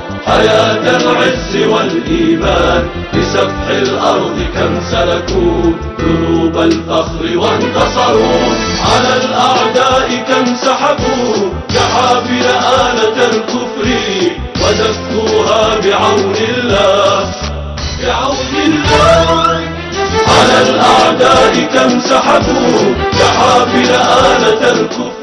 حياة العز والإيمان، بسفح الأرض كم سلكوا دروب الفخر وانتصروا، على الأعداء كم سحبوا كحافل آلة الكفر، ودكوها بعون الله بعون الله. على الأعداء كم سحبوا كحافل آلة الكفر.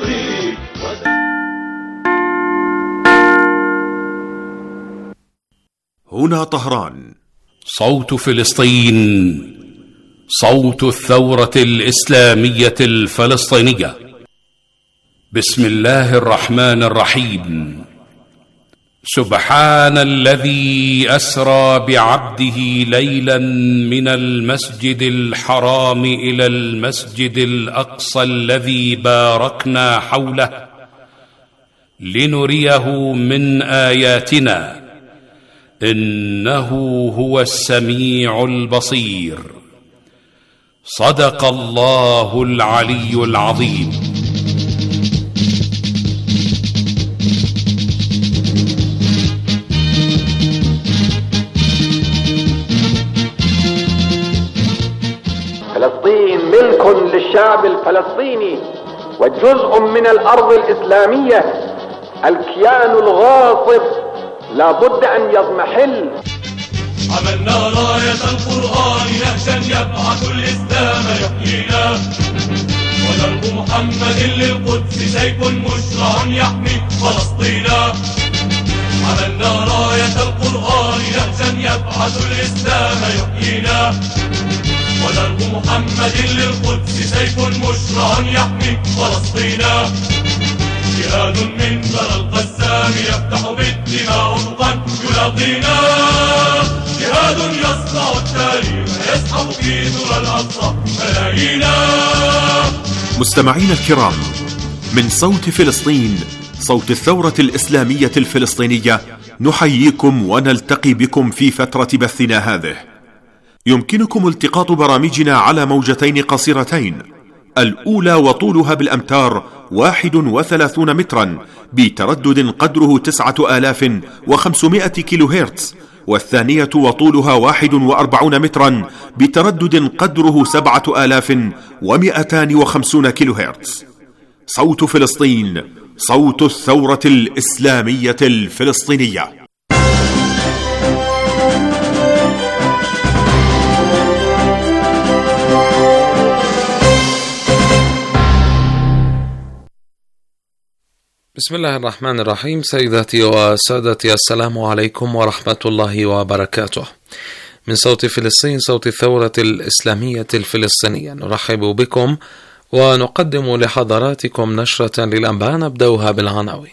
هنا طهران، صوت فلسطين، صوت الثورة الإسلامية الفلسطينية. بسم الله الرحمن الرحيم. سبحان الذي أسرى بعبده ليلا من المسجد الحرام إلى المسجد الأقصى الذي باركنا حوله لنريه من آياتنا، إنه هو السميع البصير. صدق الله العلي العظيم. فلسطين ملك للشعب الفلسطيني وجزء من الأرض الإسلامية. الكيان الغاصب لا بد أن يضمحل. عملنا راية القرآن نهجا يبعث الإسلام يحيينا، ودرب محمد للقدس سيف مشرع يحمي فلسطينا. عملنا راية القرآن نهجا يبعث الإسلام يحيينا، ودرب محمد للقدس سيف مشرع يحمي فلسطينا. جهاد من ثرى القسام يفتح بالدماء أفقا يلاقينا، جهاد يصنع التاريخ يسحب في ذرى الأقصى ملايينا. مستمعين الكرام، من صوت فلسطين، صوت الثورة الإسلامية الفلسطينية، نحييكم ونلتقي بكم في فترة بثنا هذه. يمكنكم التقاط برامجنا على موجتين قصيرتين، الأولى وطولها بالأمتار 31 مترا بتردد قدره 9500 كيلو هرتز، والثانية وطولها 41 مترا بتردد قدره 7250 كيلو هرتز. صوت فلسطين، صوت الثورة الإسلامية الفلسطينية. بسم الله الرحمن الرحيم. سيداتي وسادتي، السلام عليكم ورحمة الله وبركاته. من صوت فلسطين، صوت الثورة الإسلامية الفلسطينية، نرحب بكم ونقدم لحضراتكم نشرة للأنباء نبدأها بالعناوين.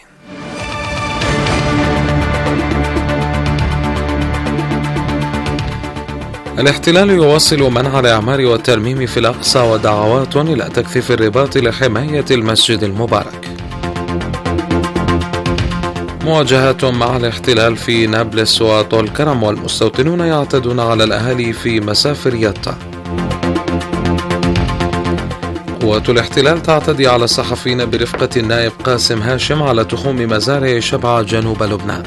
الاحتلال يواصل منع الإعمار والترميم في الأقصى ودعوات إلى تكثيف الرباط لحماية المسجد المبارك. مواجهات مع الاحتلال في نابلس وطول كرم، والمستوطنون يعتدون على الأهالي في مسافر يطا. قوات الاحتلال تعتدي على الصحفيين برفقة النائب قاسم هاشم على تخوم مزارع شبعة جنوب لبنان.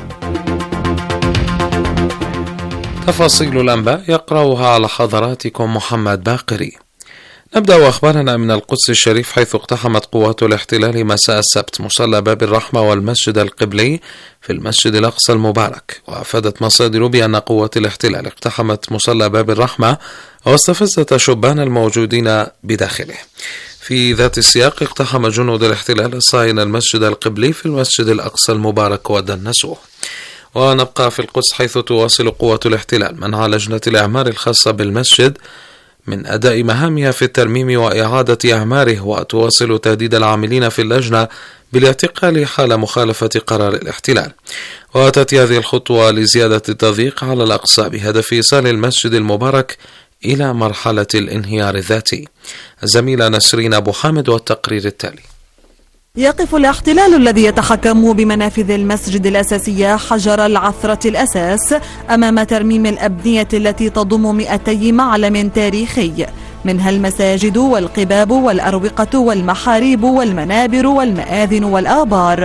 تفاصيل الأنباء يقرأها على حضراتكم محمد باقري. نبدأ أخبارنا من القدس الشريف، حيث اقتحمت قوات الاحتلال مساء السبت مصلى باب الرحمة والمسجد القبلي في المسجد الأقصى المبارك. وأفادت مصادر بأن قوات الاحتلال اقتحمت مصلى باب الرحمة واستفزت شبان الموجودين بداخله. في ذات السياق اقتحم جنود الاحتلال الصهاينة المسجد القبلي في المسجد الأقصى المبارك ودنسوه. ونبقى في القدس، حيث تواصل قوات الاحتلال منع لجنة الإعمار الخاصة بالمسجد من أداء مهامها في الترميم وإعادة أعماره، وتواصل تهديد العاملين في اللجنة بالاعتقال حال مخالفة قرار الاحتلال. وأتت هذه الخطوة لزيادة التضييق على الأقصى بهدف إيصال المسجد المبارك إلى مرحلة الانهيار الذاتي. الزميلة نسرين أبو حامد والتقرير التالي. يقف الاحتلال الذي يتحكم بمنافذ المسجد الأساسية حجر العثرة الأساس أمام ترميم الأبنية التي تضم 200 معلم تاريخي، منها المساجد والقباب والأروقة والمحاريب والمنابر والمآذن والآبار.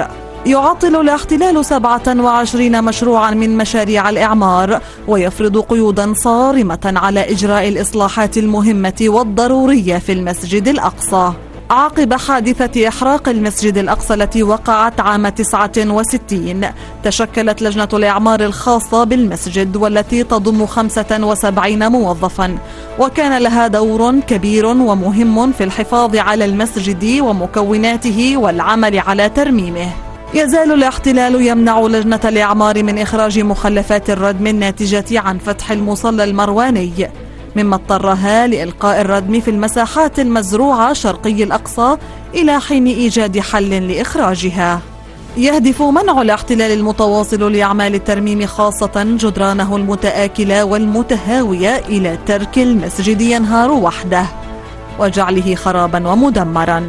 يعطل الاحتلال 27 مشروعا من مشاريع الإعمار، ويفرض قيودا صارمة على إجراء الإصلاحات المهمة والضرورية في المسجد الأقصى. عقب حادثة إحراق المسجد الأقصى التي وقعت عام 69، تشكلت لجنة الإعمار الخاصة بالمسجد والتي تضم 75 موظفا، وكان لها دور كبير ومهم في الحفاظ على المسجد ومكوناته والعمل على ترميمه. يزال الاحتلال يمنع لجنة الإعمار من إخراج مخلفات الردم الناتجة عن فتح المصلى المرواني، مما اضطرها لإلقاء الردم في المساحات المزروعة شرقي الأقصى إلى حين إيجاد حل لإخراجها. يهدف منع الاحتلال المتواصل لأعمال الترميم خاصة جدرانه المتآكلة والمتهاوية إلى ترك المسجد ينهار وحده وجعله خرابا ومدمرا.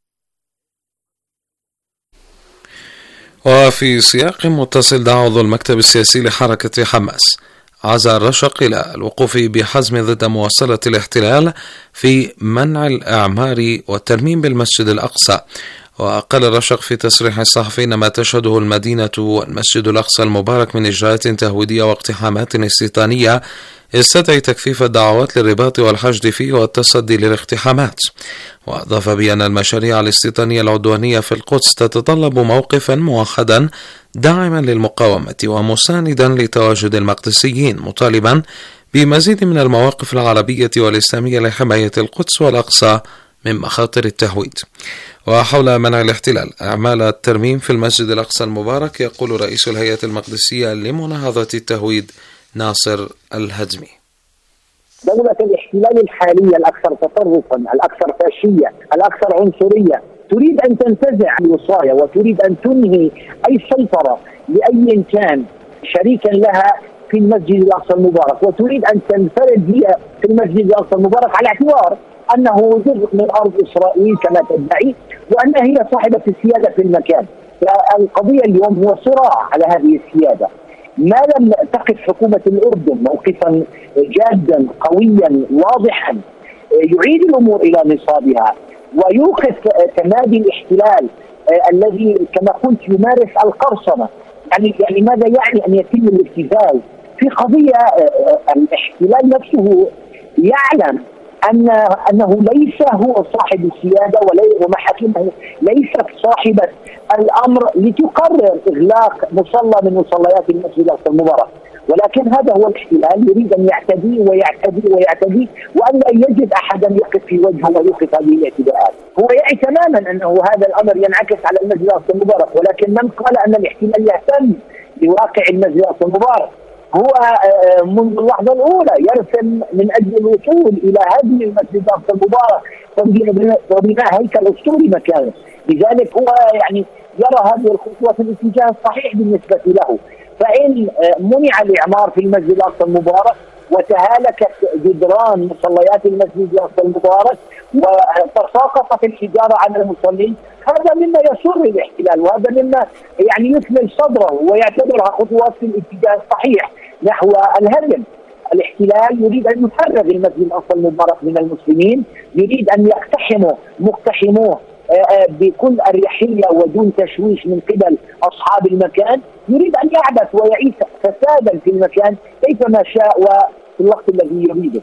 وفي سياق متصل، دعا عضو المكتب السياسي لحركة حماس عزا الرشق إلى الوقوف بحزم ضد مواصلة الاحتلال في منع الإعمار والترميم بالمسجد الأقصى. وقال الرشق في تصريح صحفي إن ما تشهده المدينة والمسجد الأقصى المبارك من إجراءات تهويدية واقتحامات استيطانية يستدعي تكثيف الدعوات للرباط والحشد فيه والتصدي للاقتحامات. وأضاف بأن المشاريع الاستيطانية العدوانية في القدس تتطلب موقفا موحدا داعما للمقاومة ومساندا لتواجد المقدسيين، مطالبا بمزيد من المواقف العربية والإسلامية لحماية القدس والأقصى من مخاطر التهويد. وحول منع الاحتلال أعمال الترميم في المسجد الأقصى المبارك، يقول رئيس الهيئة المقدسية لمناهضة التهويد ناصر الهدمي: دولة الاحتلال الحالية الأكثر تطرفا، الأكثر فاشية، الأكثر عنصرية، تريد أن تنتزع الوصاية وتريد أن تنهي أي سيطرة لأي كان شريكا لها في المسجد الأقصى المبارك، وتريد أن تنفرد هي في المسجد الأقصى المبارك على اعتبار أنه جزء من أرض إسرائيل كما تدعي، وأنها هي صاحبة السيادة في المكان. القضية اليوم هو صراع على هذه السيادة. ما لم تقف حكومة الأردن موقفا جادا قويا واضحا يعيد الأمور إلى نصابها ويوقف تمادي الاحتلال الذي كما قلت يمارس القرصنة، يعني ماذا يعني أن يتم الابتزاز في قضية الاحتلال نفسه يعلم أنه ليس هو صاحب السيادة ومحاكمه ليست صاحبة الأمر لتقرر إغلاق مصلى من مصليات المسجد الأقصى المبارك، ولكن هذا هو الاحتلال يريد أن يعتدي ويعتدي ويعتدي وأن لا يجد أحدا يقف في وجهه ويوقف هذه الاعتداءات. هو يعي تماما أنه هذا الأمر ينعكس على المسجد الأقصى المبارك، ولكن من قال أن الاحتلال يهتم بواقع المسجد الأقصى المبارك هو منذ اللحظة الأولى يرسم من أجل الوصول إلى هذه المسجد الأقصى المبارك وبناء هيكل أسطوري مكانه. لذلك هو يرى هذه الخطوة في الاتجاه الصحيح بالنسبة له. فإن منع الإعمار في المسجد الأقصى المبارك وتهالكت جدران مصليات المسجد الأقصى المبارك وتساقطت الحجارة على المصلين، هذا مما يسر الاحتلال، وهذا مما يثمل صدره ويعتبرها خطوات في الاتجاه الصحيح نحو الهدم. الاحتلال يريد أن يفرغ المسجد الأقصى المبارك من المسلمين، يريد أن مقتحموه بكل أريحية ودون تشويش من قبل أصحاب المكان، يريد أن يعبث ويعيش فسادا في المكان كيفما شاء وفي الوقت الذي يريده.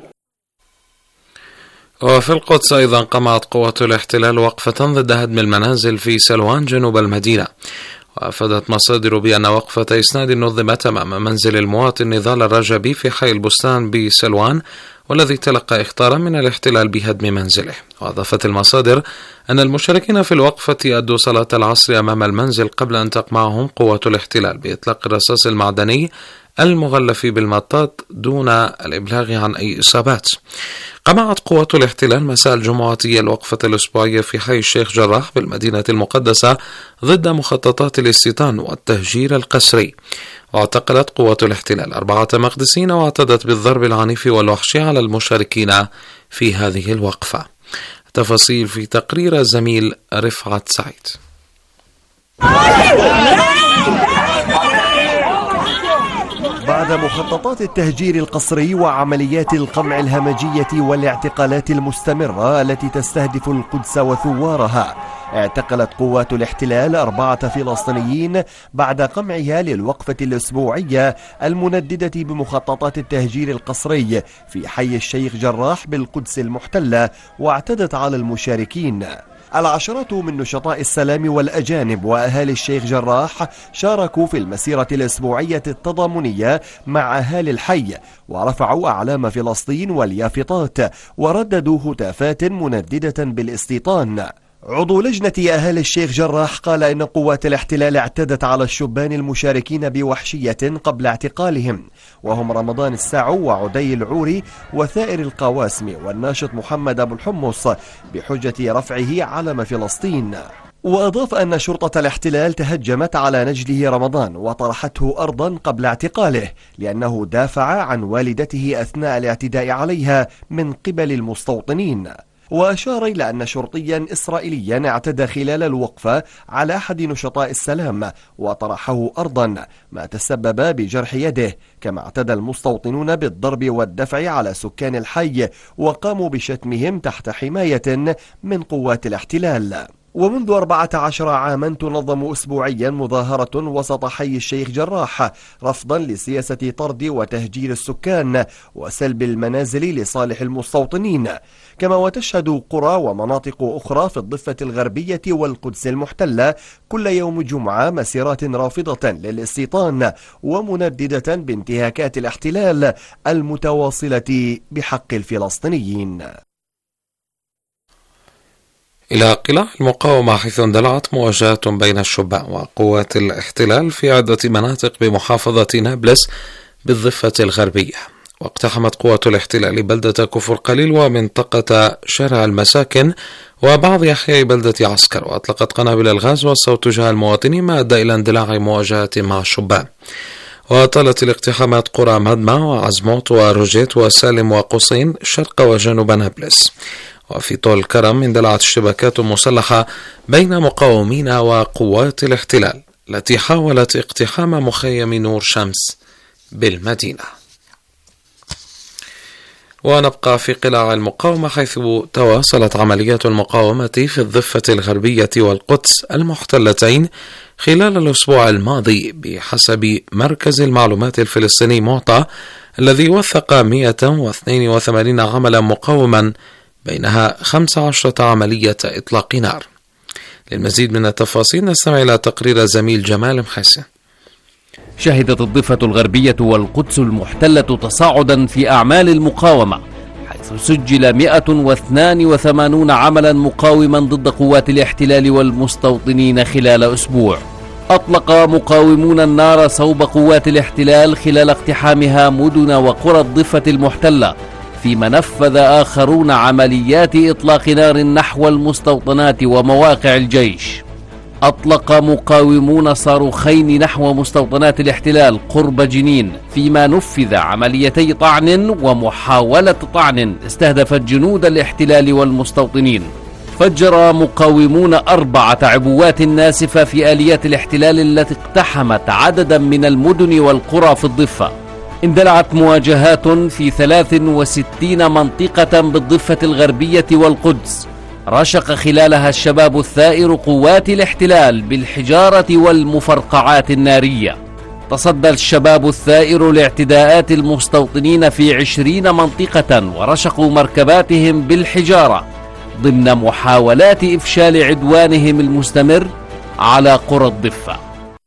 وفي القدس أيضا قامت قوات الاحتلال وقفة ضد هدم المنازل في سلوان جنوب المدينة. وأفادت مصادر بأن وقفة إسناد نظمت أمام منزل المواطن نضال الرجبي في حي البستان بسلوان، والذي تلقى إخطارا من الاحتلال بهدم منزله. وأضافت المصادر أن المشاركين في الوقفة أدوا صلاة العصر أمام المنزل قبل أن تقمعهم قوات الاحتلال بإطلاق الرصاص المعدني المغلف بالمطاط دون الإبلاغ عن أي إصابات. قمعت قوات الاحتلال مساء الجمعة الوقفة الأسبوعية في حي الشيخ جراح بالمدينة المقدسة ضد مخططات الاستيطان والتهجير القسري. واعتقلت قوات الاحتلال 4 مقدسين واعتدت بالضرب العنيف والوحشي على المشاركين في هذه الوقفة. تفاصيل في تقرير الزميل رفعت سعيد. بعدما بمخططات التهجير القسري وعمليات القمع الهمجية والاعتقالات المستمرة التي تستهدف القدس وثوارها، اعتقلت قوات الاحتلال 4 فلسطينيين بعد قمعها للوقفة الأسبوعية المنددة بمخططات التهجير القسري في حي الشيخ جراح بالقدس المحتلة، واعتدت على المشاركين. العشرات من نشطاء السلام والأجانب وأهالي الشيخ جراح شاركوا في المسيرة الأسبوعية التضامنية مع أهالي الحي، ورفعوا أعلام فلسطين واليافطات، ورددوا هتافات منددة بالاستيطان. عضو لجنة أهالي الشيخ جراح قال إن قوات الاحتلال اعتدت على الشبان المشاركين بوحشية قبل اعتقالهم، وهم رمضان الساعو وعدي العوري وثائر القواسمي والناشط محمد أبو الحمص، بحجة رفعه علم فلسطين. وأضاف أن شرطة الاحتلال تهجمت على نجله رمضان وطرحته أرضا قبل اعتقاله لأنه دافع عن والدته أثناء الاعتداء عليها من قبل المستوطنين. وأشار إلى أن شرطيا إسرائيليا اعتدى خلال الوقفة على أحد نشطاء السلام وطرحه أرضا، ما تسبب بجرح يده. كما اعتدى المستوطنون بالضرب والدفع على سكان الحي وقاموا بشتمهم تحت حماية من قوات الاحتلال. ومنذ 14 عاما تنظم أسبوعيا مظاهرة وسط حي الشيخ جراح رفضا لسياسة طرد وتهجير السكان وسلب المنازل لصالح المستوطنين. كما وتشهد قرى ومناطق أخرى في الضفة الغربية والقدس المحتلة كل يوم جمعة مسيرات رافضة للاستيطان ومنددة بانتهاكات الاحتلال المتواصلة بحق الفلسطينيين. إلى قلاع المقاومة، حيث اندلعت مواجهات بين الشبان وقوات الاحتلال في عدة مناطق بمحافظة نابلس بالضفة الغربية. واقتحمت قوات الاحتلال بلدة كفر قليل ومنطقة شارع المساكن وبعض أحياء بلدة عسكر، وأطلقت قنابل الغاز والصوت تجاه المواطنين، ما أدى إلى اندلاع مواجهات مع الشبان. وطالت الاقتحامات قرى مدمع وعزموت وروجيت وسالم وقصين شرق وجنوب نابلس. وفي طول الكرم اندلعت اشتباكات مسلحة بين مقاومين وقوات الاحتلال التي حاولت اقتحام مخيم نور شمس بالمدينة. ونبقى في قلاع المقاومة، حيث تواصلت عمليات المقاومة في الضفة الغربية والقدس المحتلتين خلال الأسبوع الماضي، بحسب مركز المعلومات الفلسطيني معطى، الذي وثق 182 عملا مقاوما، بينها 15 عملية إطلاق نار. للمزيد من التفاصيل نستمع إلى تقرير زميل جمال محسن. شهدت الضفة الغربية والقدس المحتلة تصاعدا في أعمال المقاومة، حيث سجل 182 عملا مقاوما ضد قوات الاحتلال والمستوطنين خلال أسبوع. أطلق مقاومون النار صوب قوات الاحتلال خلال اقتحامها مدن وقرى الضفة المحتلة، فيما نفذ آخرون عمليات إطلاق نار نحو المستوطنات ومواقع الجيش. أطلق مقاومون صاروخين نحو مستوطنات الاحتلال قرب جنين، فيما نفذ عمليتي طعن ومحاولة طعن استهدفت جنود الاحتلال والمستوطنين. فجر مقاومون 4 عبوات ناسفة في آليات الاحتلال التي اقتحمت عددا من المدن والقرى في الضفة. اندلعت مواجهات في 63 منطقة بالضفة الغربية والقدس، رشق خلالها الشباب الثائر قوات الاحتلال بالحجارة والمفرقعات النارية. تصدى الشباب الثائر لاعتداءات المستوطنين في 20 منطقة، ورشقوا مركباتهم بالحجارة ضمن محاولات إفشال عدوانهم المستمر على قرى الضفة.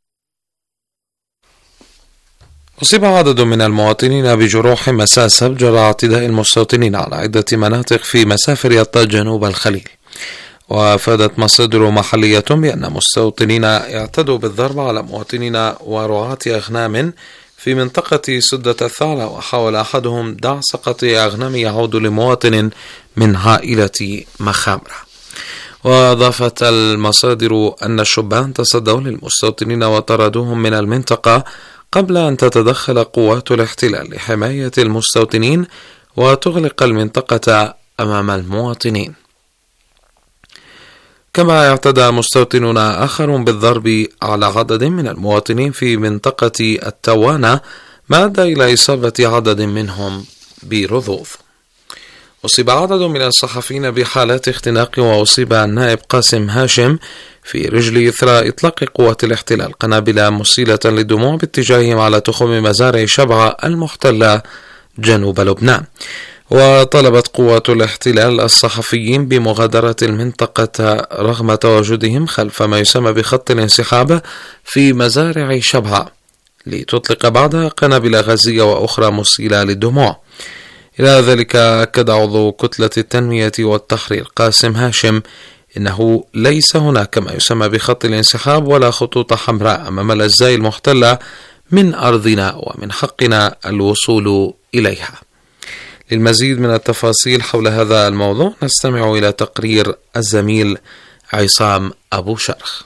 أصيب عدد من المواطنين بجروح مساء السبت جراء اعتداء المستوطنين على عدة مناطق في مسافر يطا جنوب الخليل. وافادت مصادر محلية بأن مستوطنين اعتدوا بالضرب على مواطنين ورعاة أغنام في منطقة سدة الثعلة، وحاول أحدهم دع سقط أغنام يعود لمواطن من عائلة مخامرة. وأضافت المصادر أن الشبان تصدوا للمستوطنين وطردوهم من المنطقة قبل أن تتدخل قوات الاحتلال لحماية المستوطنين وتغلق المنطقة أمام المواطنين. كما اعتدى مستوطنون آخرون بالضرب على عدد من المواطنين في منطقة التوانة ما أدى إلى إصابة عدد منهم برذوذ. أصيب عدد من الصحفيين بحالات اختناق، وأصيب النائب قاسم هاشم في رجل إثر إطلاق قوات الاحتلال قنابل مسيلة للدموع باتجاههم على تخوم مزارع شبعة المحتلة جنوب لبنان. وطلبت قوات الاحتلال الصحفيين بمغادرة المنطقة رغم تواجدهم خلف ما يسمى بخط الانسحاب في مزارع شبعة لتطلق بعضها قنابل غازية وأخرى مسيلة للدموع. إلى ذلك أكد عضو كتلة التنمية والتحرير قاسم هاشم إنه ليس هناك ما يسمى بخط الانسحاب ولا خطوط حمراء أمام الأجزاء المحتلة من أرضنا، ومن حقنا الوصول إليها. للمزيد من التفاصيل حول هذا الموضوع نستمع إلى تقرير الزميل عصام أبو شرخ.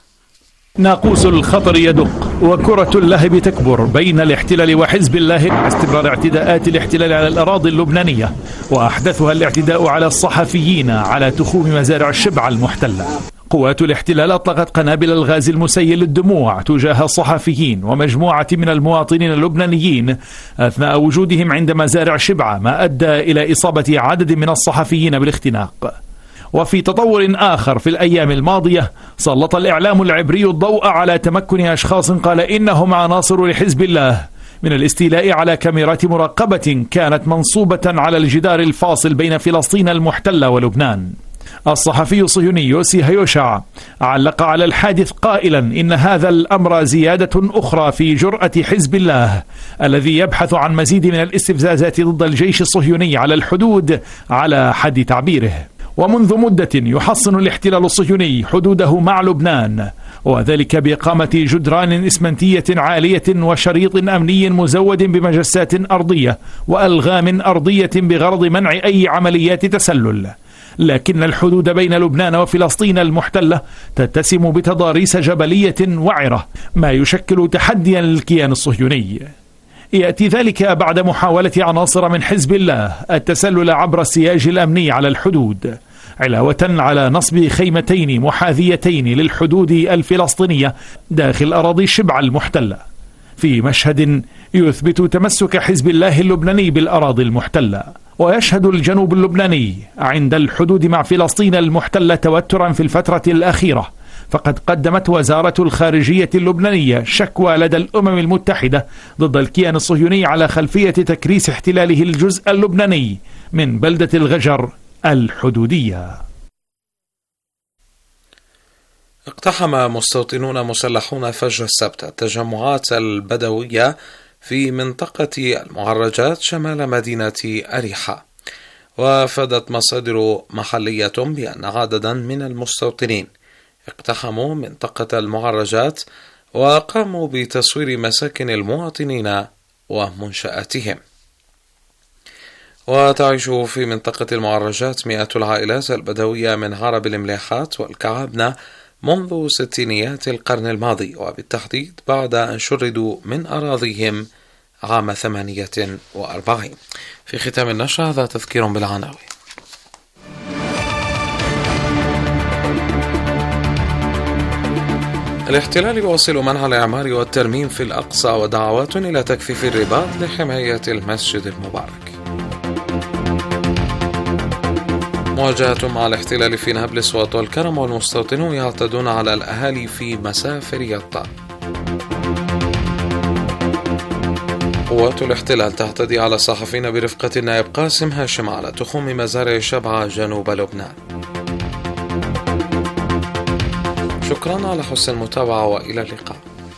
ناقوس الخطر يدق وكرة اللهب تكبر بين الاحتلال وحزب الله مع استمرار اعتداءات الاحتلال على الأراضي اللبنانية، وأحدثها الاعتداء على الصحفيين على تخوم مزارع الشبعة المحتلة. قوات الاحتلال أطلقت قنابل الغاز المسيل للدموع تجاه الصحفيين ومجموعة من المواطنين اللبنانيين أثناء وجودهم عند مزارع شبعة، ما أدى إلى إصابة عدد من الصحفيين بالاختناق. وفي تطور آخر في الأيام الماضية، سلط الإعلام العبري الضوء على تمكن أشخاص قال إنهم عناصر لحزب الله من الاستيلاء على كاميرات مراقبة كانت منصوبة على الجدار الفاصل بين فلسطين المحتلة ولبنان. الصحفي الصهيوني يوسي هيوشع علق على الحادث قائلا إن هذا الأمر زيادة أخرى في جرأة حزب الله الذي يبحث عن مزيد من الاستفزازات ضد الجيش الصهيوني على الحدود على حد تعبيره. ومنذ مدة يحصن الاحتلال الصهيوني حدوده مع لبنان، وذلك بإقامة جدران إسمنتية عالية وشريط أمني مزود بمجسات أرضية وألغام أرضية بغرض منع أي عمليات تسلل. لكن الحدود بين لبنان وفلسطين المحتلة تتسم بتضاريس جبلية وعرة، ما يشكل تحديا للكيان الصهيوني. يأتي ذلك بعد محاولة عناصر من حزب الله التسلل عبر السياج الأمني على الحدود، علاوة على نصب خيمتين محاذيتين للحدود الفلسطينية داخل أراضي شبعة المحتلة، في مشهد يثبت تمسك حزب الله اللبناني بالأراضي المحتلة. ويشهد الجنوب اللبناني عند الحدود مع فلسطين المحتلة توترا في الفترة الأخيرة، فقد قدمت وزارة الخارجية اللبنانية شكوى لدى الأمم المتحدة ضد الكيان الصهيوني على خلفية تكريس احتلاله الجزء اللبناني من بلدة الغجر الحدودية. اقتحم مستوطنون مسلحون فجر السبت التجمعات البدوية في منطقة المعرجات شمال مدينة أريحة. وافادت مصادر محلية بأن عددا من المستوطنين اقتحموا منطقة المعرجات وقاموا بتصوير مساكن المواطنين ومنشآتهم. وتعيش في منطقة المعرجات مئات العائلات البدوية من عرب الملاحات والكعابنة منذ ستينيات القرن الماضي، وبالتحديد بعد أن شردوا من أراضيهم عام 48. في ختام النشرة هذا تذكير بالعناوين. الاحتلال يواصل منع الإعمار والترميم في الأقصى ودعوات إلى تكثيف الرباط لحماية المسجد المبارك. مواجهة مع الاحتلال في نابلس وطول كرم، والمستوطنون يعتدون على الأهالي في مسافر يطا. قوات الاحتلال تعتدي على الصحفيين برفقة النائب قاسم هاشم على تخوم مزارع شبعة جنوب لبنان. شكرا على حسن المتابعة وإلى اللقاء.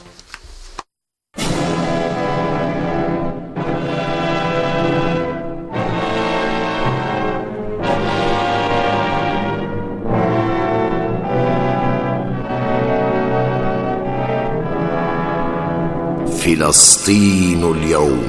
فلسطين اليوم.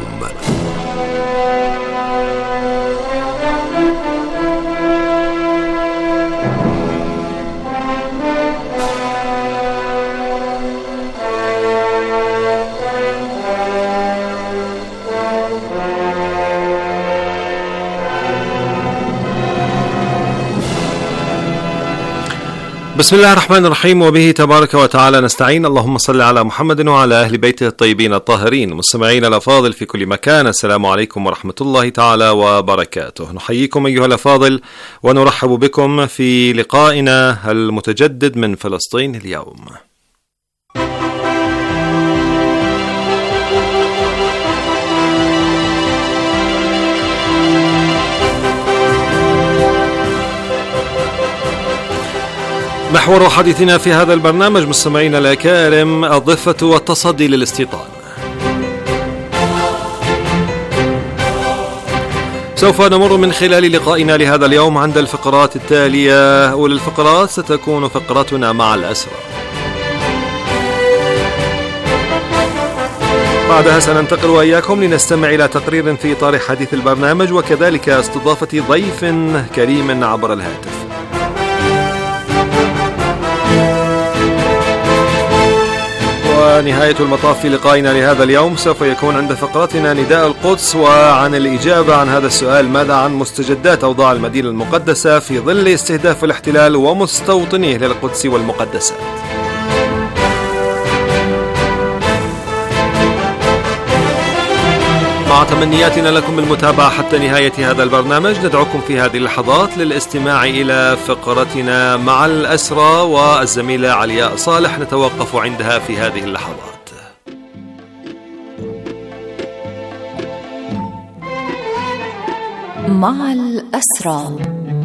بسم الله الرحمن الرحيم، وبه تبارك وتعالى نستعين. اللهم صل على محمد وعلى أهل بيته الطيبين الطاهرين. مستمعين الأفاضل في كل مكان، السلام عليكم ورحمة الله تعالى وبركاته. نحييكم أيها الأفاضل ونرحب بكم في لقائنا المتجدد من فلسطين اليوم. محور حديثنا في هذا البرنامج مستمعينا الأكارم الضفة والتصدي للاستيطان. سوف نمر من خلال لقائنا لهذا اليوم عند الفقرات التالية. أولى الفقرات ستكون فقرتنا مع الأسرى، بعدها سننتقل وإياكم لنستمع إلى تقرير في إطار حديث البرنامج، وكذلك استضافة ضيف كريم عبر الهاتف. ونهاية المطاف في لقائنا لهذا اليوم سوف يكون عند فقرتنا نداء القدس، وعن الإجابة عن هذا السؤال: ماذا عن مستجدات أوضاع المدينة المقدسة في ظل استهداف الاحتلال ومستوطنيه للقدس والمقدسات؟ مع تمنياتنا لكم بالمتابعة حتى نهاية هذا البرنامج، ندعوكم في هذه اللحظات للاستماع إلى فقرتنا مع الأسرى، والزميلة علياء صالح نتوقف عندها في هذه اللحظات. مع الأسرى.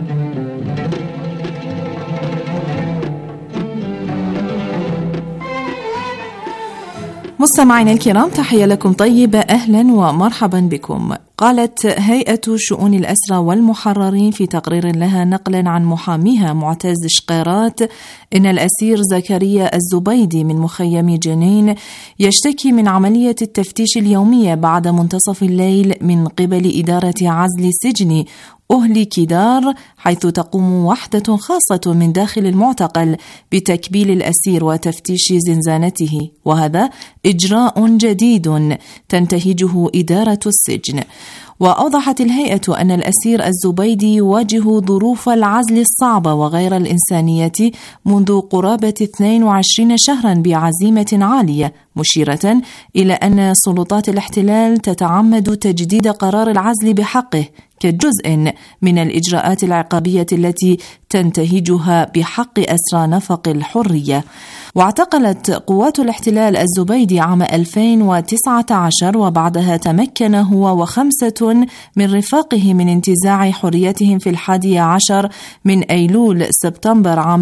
مستمعينا الكرام، تحية لكم طيبة، أهلا ومرحبا بكم. قالت هيئة شؤون الأسرى والمحررين في تقرير لها نقلا عن محاميها معتز شقيرات إن الأسير زكريا الزبيدي من مخيم جنين يشتكي من عملية التفتيش اليومية بعد منتصف الليل من قبل إدارة عزل سجن أهل كدار، حيث تقوم وحدة خاصة من داخل المعتقل بتكبيل الأسير وتفتيش زنزانته، وهذا إجراء جديد تنتهجه إدارة السجن. وأوضحت الهيئة أن الأسير الزبيدي يواجه ظروف العزل الصعبة وغير الإنسانية منذ قرابة 22 شهرا بعزيمة عالية، مشيرة إلى أن سلطات الاحتلال تتعمد تجديد قرار العزل بحقه كجزء من الإجراءات العقابية التي تنتهجها بحق أسرى نفق الحرية. واعتقلت قوات الاحتلال الزبيدي عام 2019، وبعدها تمكن هو و5 من رفاقه من انتزاع حريتهم في 11 من أيلول سبتمبر عام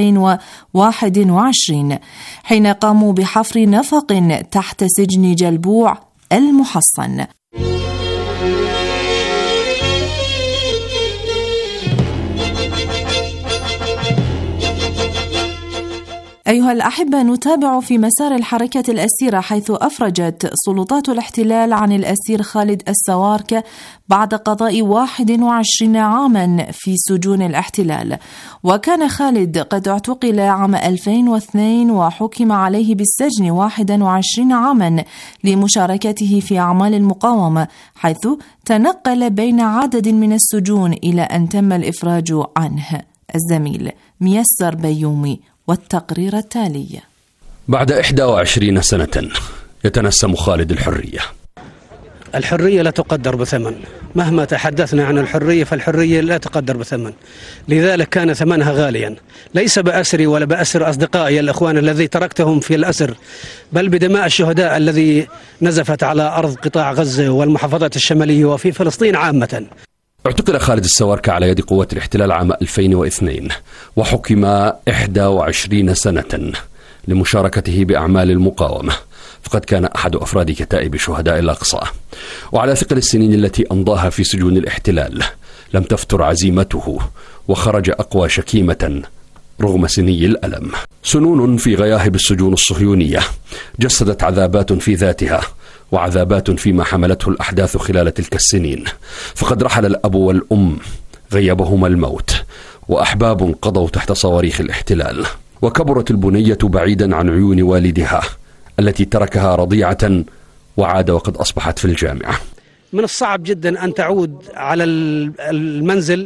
2021، حين قاموا بحفر نفق تحت سجن جلبوع المحصن. أيها الأحبة، نتابع في مسار الحركة الأسيرة، حيث أفرجت سلطات الاحتلال عن الأسير خالد السواركة بعد قضاء 21 عاما في سجون الاحتلال. وكان خالد قد اعتقل عام 2002 وحكم عليه بالسجن 21 عاما لمشاركته في أعمال المقاومة، حيث تنقل بين عدد من السجون إلى أن تم الإفراج عنه. الزميل ميسر بيومي والتقرير التالي. بعد 21 سنة يتنسم خالد الحرية. الحرية لا تقدر بثمن، مهما تحدثنا عن الحرية فالحرية لا تقدر بثمن، لذلك كان ثمنها غاليا، ليس بأسري ولا بأسر أصدقائي الأخوان الذي تركتهم في الأسر، بل بدماء الشهداء الذي نزفت على أرض قطاع غزة والمحافظات الشمالية وفي فلسطين عامة. اعتقل خالد السواركة على يد قوات الاحتلال عام 2002 وحكم 21 سنة لمشاركته بأعمال المقاومة، فقد كان أحد أفراد كتائب شهداء الأقصى. وعلى ثقل السنين التي أمضاها في سجون الاحتلال لم تفتر عزيمته، وخرج أقوى شكيمة رغم سني الألم. سنون في غياهب السجون الصهيونية جسدت عذابات في ذاتها وعذابات فيما حملته الأحداث خلال تلك السنين، فقد رحل الأب والأم غيبهما الموت، وأحباب قضوا تحت صواريخ الاحتلال، وكبرت البنية بعيدا عن عيون والدها التي تركها رضيعة وعاد وقد أصبحت في الجامعة. من الصعب جدا أن تعود على المنزل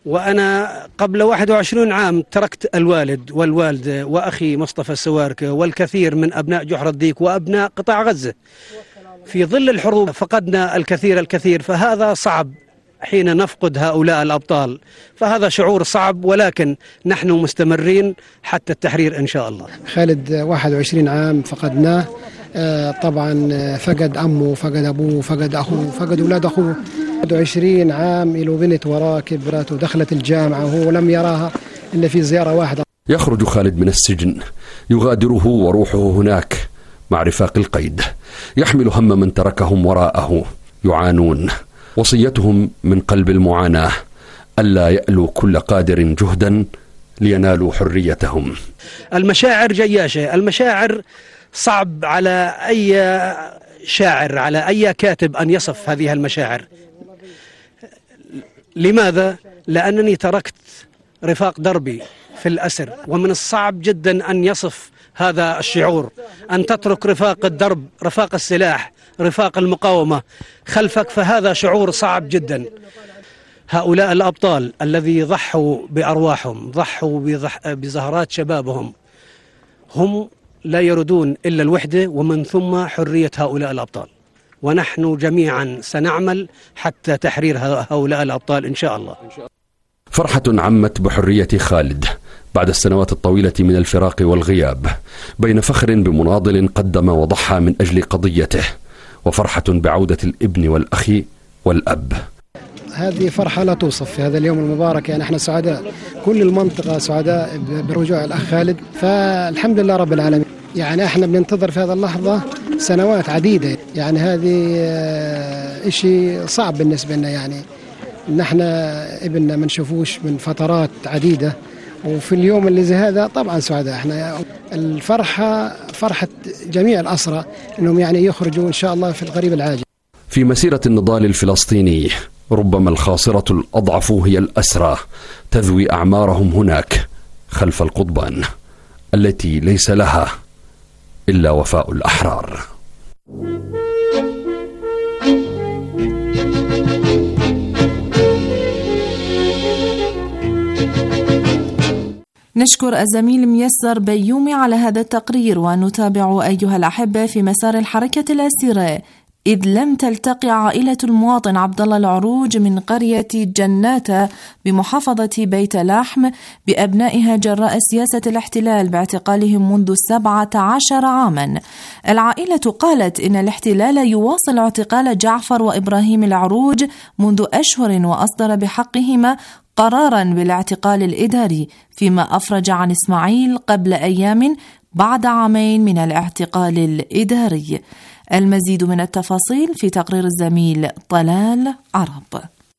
وأنا قبل 21 عام تركت الوالد والوالدة وأخي مصطفى السواركة والكثير من أبناء جحر الديك وأبناء قطاع غزة. في ظل الحروب فقدنا الكثير، فهذا صعب حين نفقد هؤلاء الأبطال، فهذا شعور صعب، ولكن نحن مستمرين حتى التحرير إن شاء الله. خالد 21 عام فقدناه، طبعا فقد عمه، فقد أبوه، فقد أخوه، فقد أولاد أخوه. 21 عام له بنت وراه كبرت ودخلت الجامعة وهو لم يراها إلا في زيارة واحدة. يخرج خالد من السجن، يغادره وروحه هناك مع رفاق القيد، يحمل هم من تركهم وراءه يعانون. وصيتهم من قلب المعاناة ألا يألوا كل قادر جهدا لينالوا حريتهم. المشاعر جياشة، المشاعر صعب على أي شاعر، على أي كاتب أن يصف هذه المشاعر. لماذا؟ لأنني تركت رفاق دربي في الأسر، ومن الصعب جدا أن يصف هذا الشعور، أن تترك رفاق الدرب، رفاق السلاح، رفاق المقاومة خلفك، فهذا شعور صعب جدا. هؤلاء الأبطال الذي ضحوا بأرواحهم، ضحوا بزهرات شبابهم، هم لا يريدون إلا الوحدة ومن ثم حرية هؤلاء الأبطال، ونحن جميعا سنعمل حتى تحرير هؤلاء الأبطال إن شاء الله. فرحة عمت بحرية خالد بعد السنوات الطويلة من الفراق والغياب، بين فخر بمناضل قدم وضحى من أجل قضيته، وفرحة بعودة الابن والأخ والأب. هذه فرحة لا توصف في هذا اليوم المبارك، يعني احنا سعداء، كل المنطقة سعداء برجوع الأخ خالد، فالحمد لله رب العالمين. يعني احنا بننتظر في هذه اللحظة سنوات عديدة، يعني هذه اشي صعب بالنسبة لنا، يعني ان احنا ابننا ما نشوفوش من فترات عديدة، وفي اليوم اللي زي هذا طبعا سعداء. احنا الفرحة فرحة جميع الأسرى انهم يعني يخرجوا ان شاء الله في القريب العاجل. في مسيرة النضال الفلسطيني ربما الخاسرة الأضعف هي الأسرى، تذوي أعمارهم هناك خلف القضبان التي ليس لها إلا وفاء الأحرار. نشكر الزميل ميسر بيومي على هذا التقرير، ونتابع أيها الأحبة في مسار الحركة الأسيرة، إذ لم تلتقي عائلة المواطن عبد الله العروج من قرية جناتة بمحافظة بيت لحم بأبنائها جراء سياسة الاحتلال باعتقالهم منذ 17 عاما. العائلة قالت إن الاحتلال يواصل اعتقال جعفر وإبراهيم العروج منذ أشهر، وأصدر بحقهما قرارا بالاعتقال الإداري، فيما أفرج عن إسماعيل قبل أيام بعد عامين من الاعتقال الإداري. المزيد من التفاصيل في تقرير الزميل طلال عرب.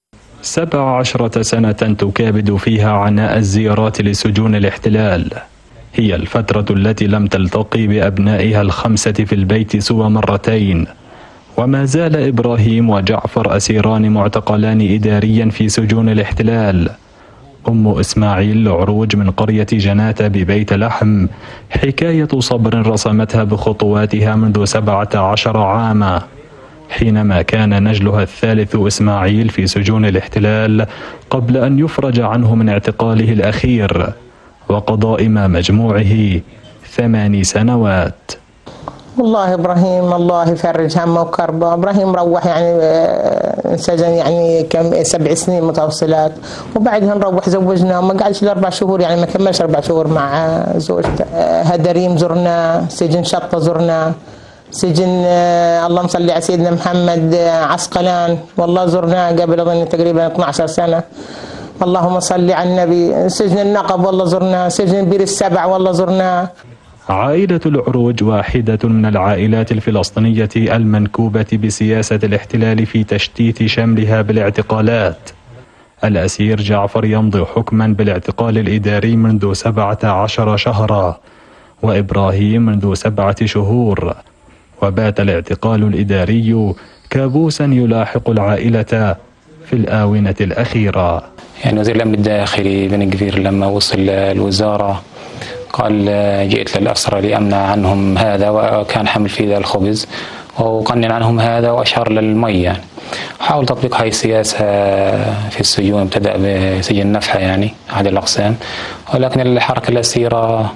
17 سنة تكابد فيها عناء الزيارات لسجون الاحتلال، هي الفترة التي لم تلتقي بأبنائها ال5 في البيت سوى مرتين، وما زال إبراهيم وجعفر أسيران معتقلان إداريا في سجون الاحتلال. أم إسماعيل العروج من قرية جناتة ببيت لحم حكاية صبر رسمتها بخطواتها منذ 17 عاما، حينما كان نجلها الثالث إسماعيل في سجون الاحتلال قبل أن يفرج عنه من اعتقاله الأخير وقضاء ما مجموعه 8 سنوات. والله إبراهيم الله يفرج همه وكربه. إبراهيم روح يعني سجن يعني كم 7 سنين متواصلات، وبعدها نروح زوجنا وما قعدش 4 شهور، يعني ما كملش 4 شهور مع زوجته. هدريم زرنا، سجن شطة زرنا، سجن اللهم صل على سيدنا محمد عسقلان والله زرناه قبل أظن تقريبا 12 سنة. اللهم صل على النبي. سجن النقب والله زرناه، سجن بير السبع والله زرناه. عائلة العروج واحدة من العائلات الفلسطينية المنكوبة بسياسة الاحتلال في تشتيت شملها بالاعتقالات. الأسير جعفر يمضي حكما بالاعتقال الإداري منذ 17 شهرا، وإبراهيم منذ 7 شهور، وبات الاعتقال الإداري كابوسا يلاحق العائلة في الآونة الأخيرة. يعني وزير الأمن الداخلي بن قفير لما وصل الوزارة قال جئت للأسرى لأمنع عنهم هذا، وكان حمل في ذا الخبز، وقنن عنهم هذا وأشار للمي يعني. حاول تطبيق هاي السياسة في السجون، ابتدأ بسجن نفحة يعني أحد الأقسام، ولكن الحركة الأسيرة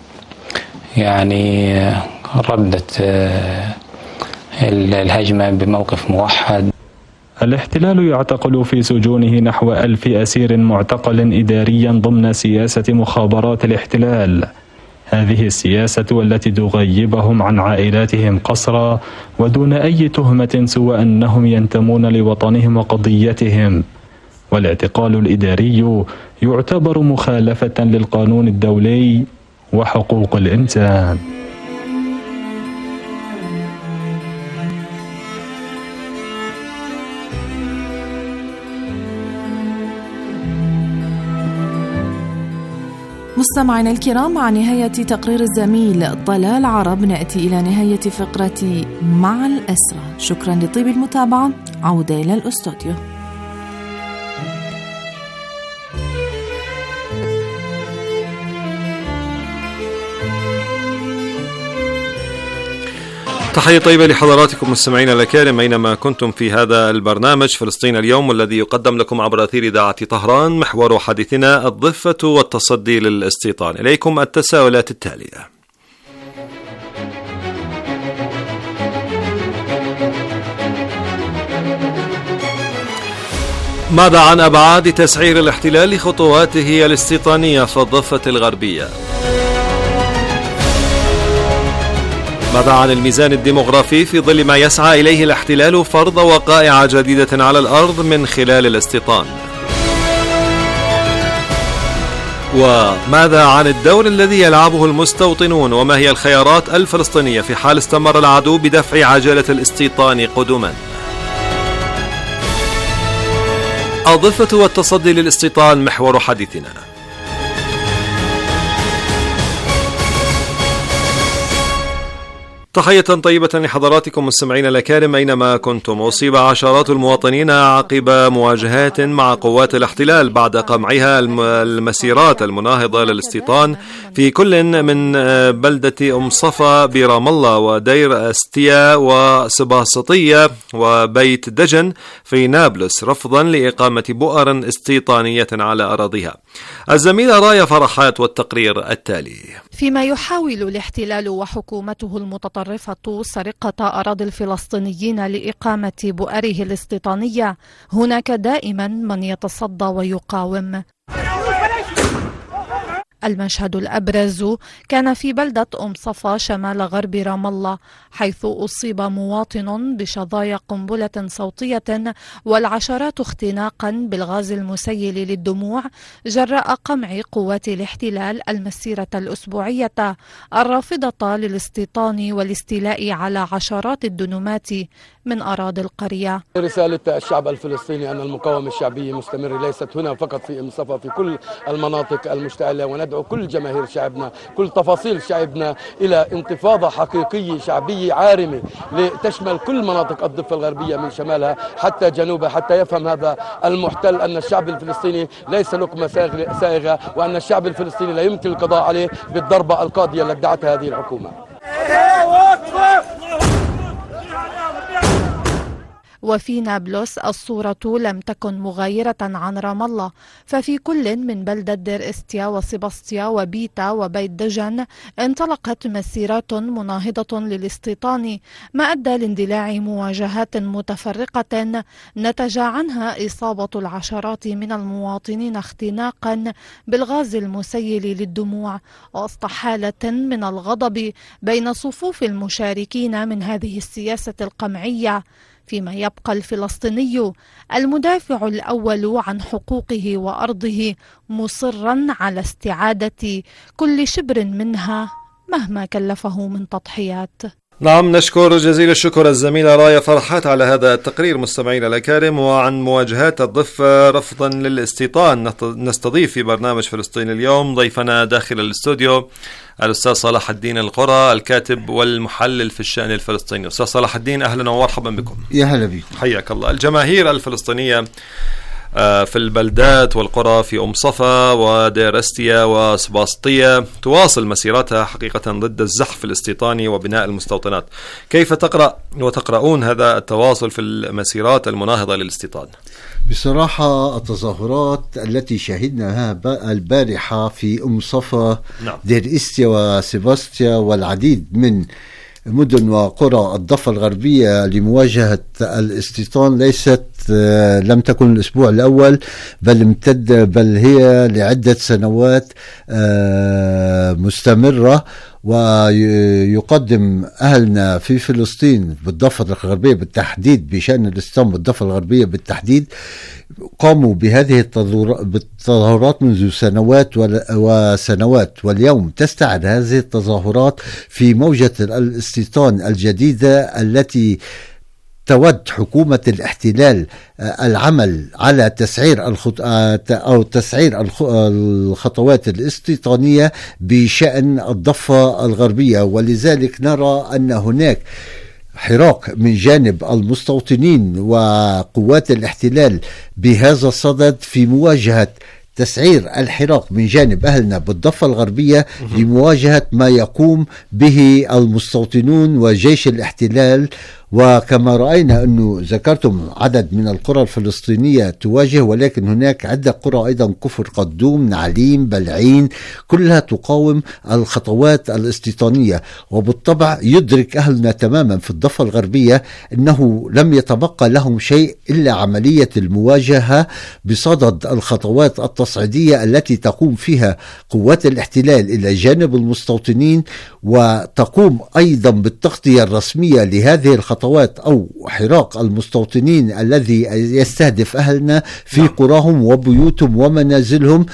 يعني ردت الهجمة بموقف موحد. الاحتلال يعتقل في سجونه نحو 1000 أسير معتقل إداريا ضمن سياسة مخابرات الاحتلال. هذه السياسة والتي تغيبهم عن عائلاتهم قسرا ودون أي تهمة سوى أنهم ينتمون لوطنهم وقضيتهم. والاعتقال الإداري يعتبر مخالفة للقانون الدولي وحقوق الإنسان. مستمعينا الكرام، مع نهاية تقرير الزميل طلال عرب نأتي إلى نهاية فقرة مع الأسرى. شكرا لطيب المتابعة، عودة إلى الأستوديو. تحية طيبة لحضراتكم مستمعينا الكرام أينما كنتم في هذا البرنامج فلسطين اليوم، والذي يقدم لكم عبر أثير إذاعة طهران. محور حديثنا الضفة والتصدي للاستيطان. إليكم التساؤلات التالية: ماذا عن أبعاد تسعير الاحتلال لخطواته الاستيطانية في الضفة الغربية؟ ماذا عن الميزان الديمغرافي في ظل ما يسعى إليه الاحتلال فرض وقائع جديدة على الأرض من خلال الاستيطان؟ وماذا عن الدور الذي يلعبه المستوطنون، وما هي الخيارات الفلسطينية في حال استمر العدو بدفع عجلة الاستيطان قدما؟ الضفة والتصدي للاستيطان محور حديثنا. تحية طيبة لحضراتكم مستمعين الأكارم أينما كنتم. أصيب عشرات المواطنين عقب مواجهات مع قوات الاحتلال بعد قمعها المسيرات المناهضة للاستيطان في كل من بلدة أم صفا برام الله ودير أستيا وسباسطية وبيت دجن في نابلس، رفضا لإقامة بؤر استيطانية على أراضيها. الزميلة راية فرحات والتقرير التالي. فيما يحاول الاحتلال وحكومته المتطرفة سرقة أراضي الفلسطينيين لإقامة بؤره الاستيطانية، هناك دائما من يتصدى ويقاوم. المشهد الأبرز كان في بلدة أم صفا شمال غرب رام الله، حيث أصيب مواطن بشظايا قنبلة صوتية والعشرات اختناقا بالغاز المسيل للدموع جراء قمع قوات الاحتلال المسيرة الأسبوعية الرافضة للاستيطان والاستيلاء على عشرات الدنومات من أراضي القرية. رسالة الشعب الفلسطيني أن المقاومة الشعبية مستمرة، ليست هنا فقط في أم صفا، في كل المناطق المشتعلة، وندعو كل جماهير شعبنا، كل تفاصيل شعبنا إلى انتفاضة حقيقية شعبية عارمة لتشمل كل مناطق الضفة الغربية من شمالها حتى جنوبها، حتى يفهم هذا المحتل أن الشعب الفلسطيني ليس لقمة سائغة، وأن الشعب الفلسطيني لا يمكن القضاء عليه بالضربة القاضية التي ادعتها هذه الحكومة. وفي نابلس الصورة لم تكن مغايرة عن رام الله، ففي كل من بلدة دير استيا وسباسطيا وبيتا وبيت دجن انطلقت مسيرات مناهضة للاستيطان، ما أدى لاندلاع مواجهات متفرقة نتج عنها إصابة العشرات من المواطنين اختناقا بالغاز المسيل للدموع، وسط حالة من الغضب بين صفوف المشاركين من هذه السياسة القمعية، فيما يبقى الفلسطيني المدافع الأول عن حقوقه وأرضه مصرا على استعادة كل شبر منها مهما كلفه من تضحيات. نعم، نشكر جزيل الشكر الزميلة راية فرحات على هذا التقرير مستمعينا الأكارم. وعن مواجهات الضفة رفضا للاستيطان نستضيف في برنامج فلسطين اليوم ضيفنا داخل الاستوديو الأستاذ صلاح الدين القرى، الكاتب والمحلل في الشأن الفلسطيني. أستاذ صلاح الدين، أهلا ومرحبا بكم. يا هلا بكم، حياك الله. الجماهير الفلسطينية في البلدات والقرى في صفا ودير استيا وسباسطية تواصل مسيرتها حقيقة ضد الزحف الاستيطاني وبناء المستوطنات. كيف تقرأ وتقرؤون هذا التواصل في المسيرات المناهضة للاستيطان؟ بصراحة التظاهرات التي شهدناها البارحة في صفا دير استيا وسباسطيا والعديد من مدن وقرى الضفة الغربية لمواجهة الاستيطان ليست لم تكن الأسبوع الأول، بل هي لعدة سنوات مستمرة. ويقدم أهلنا في فلسطين بالضفة الغربية بالتحديد، بشأن الاستيطان بالضفة الغربية بالتحديد، قاموا بهذه التظاهرات منذ سنوات وسنوات، واليوم تستعر هذه التظاهرات في موجة الاستيطان الجديدة التي تود حكومة الاحتلال العمل على تسعير الخطوات الاستيطانية بشأن الضفة الغربية. ولذلك نرى أن هناك حراك من جانب المستوطنين وقوات الاحتلال بهذا الصدد في مواجهة تسعير الحراك من جانب أهلنا بالضفة الغربية لمواجهة ما يقوم به المستوطنون وجيش الاحتلال. وكما رأينا أنه ذكرتم عدد من القرى الفلسطينية تواجه، ولكن هناك عدة قرى أيضا، كفر قدوم، نعليم، بلعين، كلها تقاوم الخطوات الاستيطانية. وبالطبع يدرك أهلنا تماما في الضفة الغربية أنه لم يتبقى لهم شيء إلا عملية المواجهة بصدد الخطوات التصعيدية التي تقوم فيها قوات الاحتلال إلى جانب المستوطنين، وتقوم أيضا بالتغطية الرسمية لهذه الخطوات أو حراك المستوطنين الذي يستهدف أهلنا في قراهم وبيوتهم ومنازلهم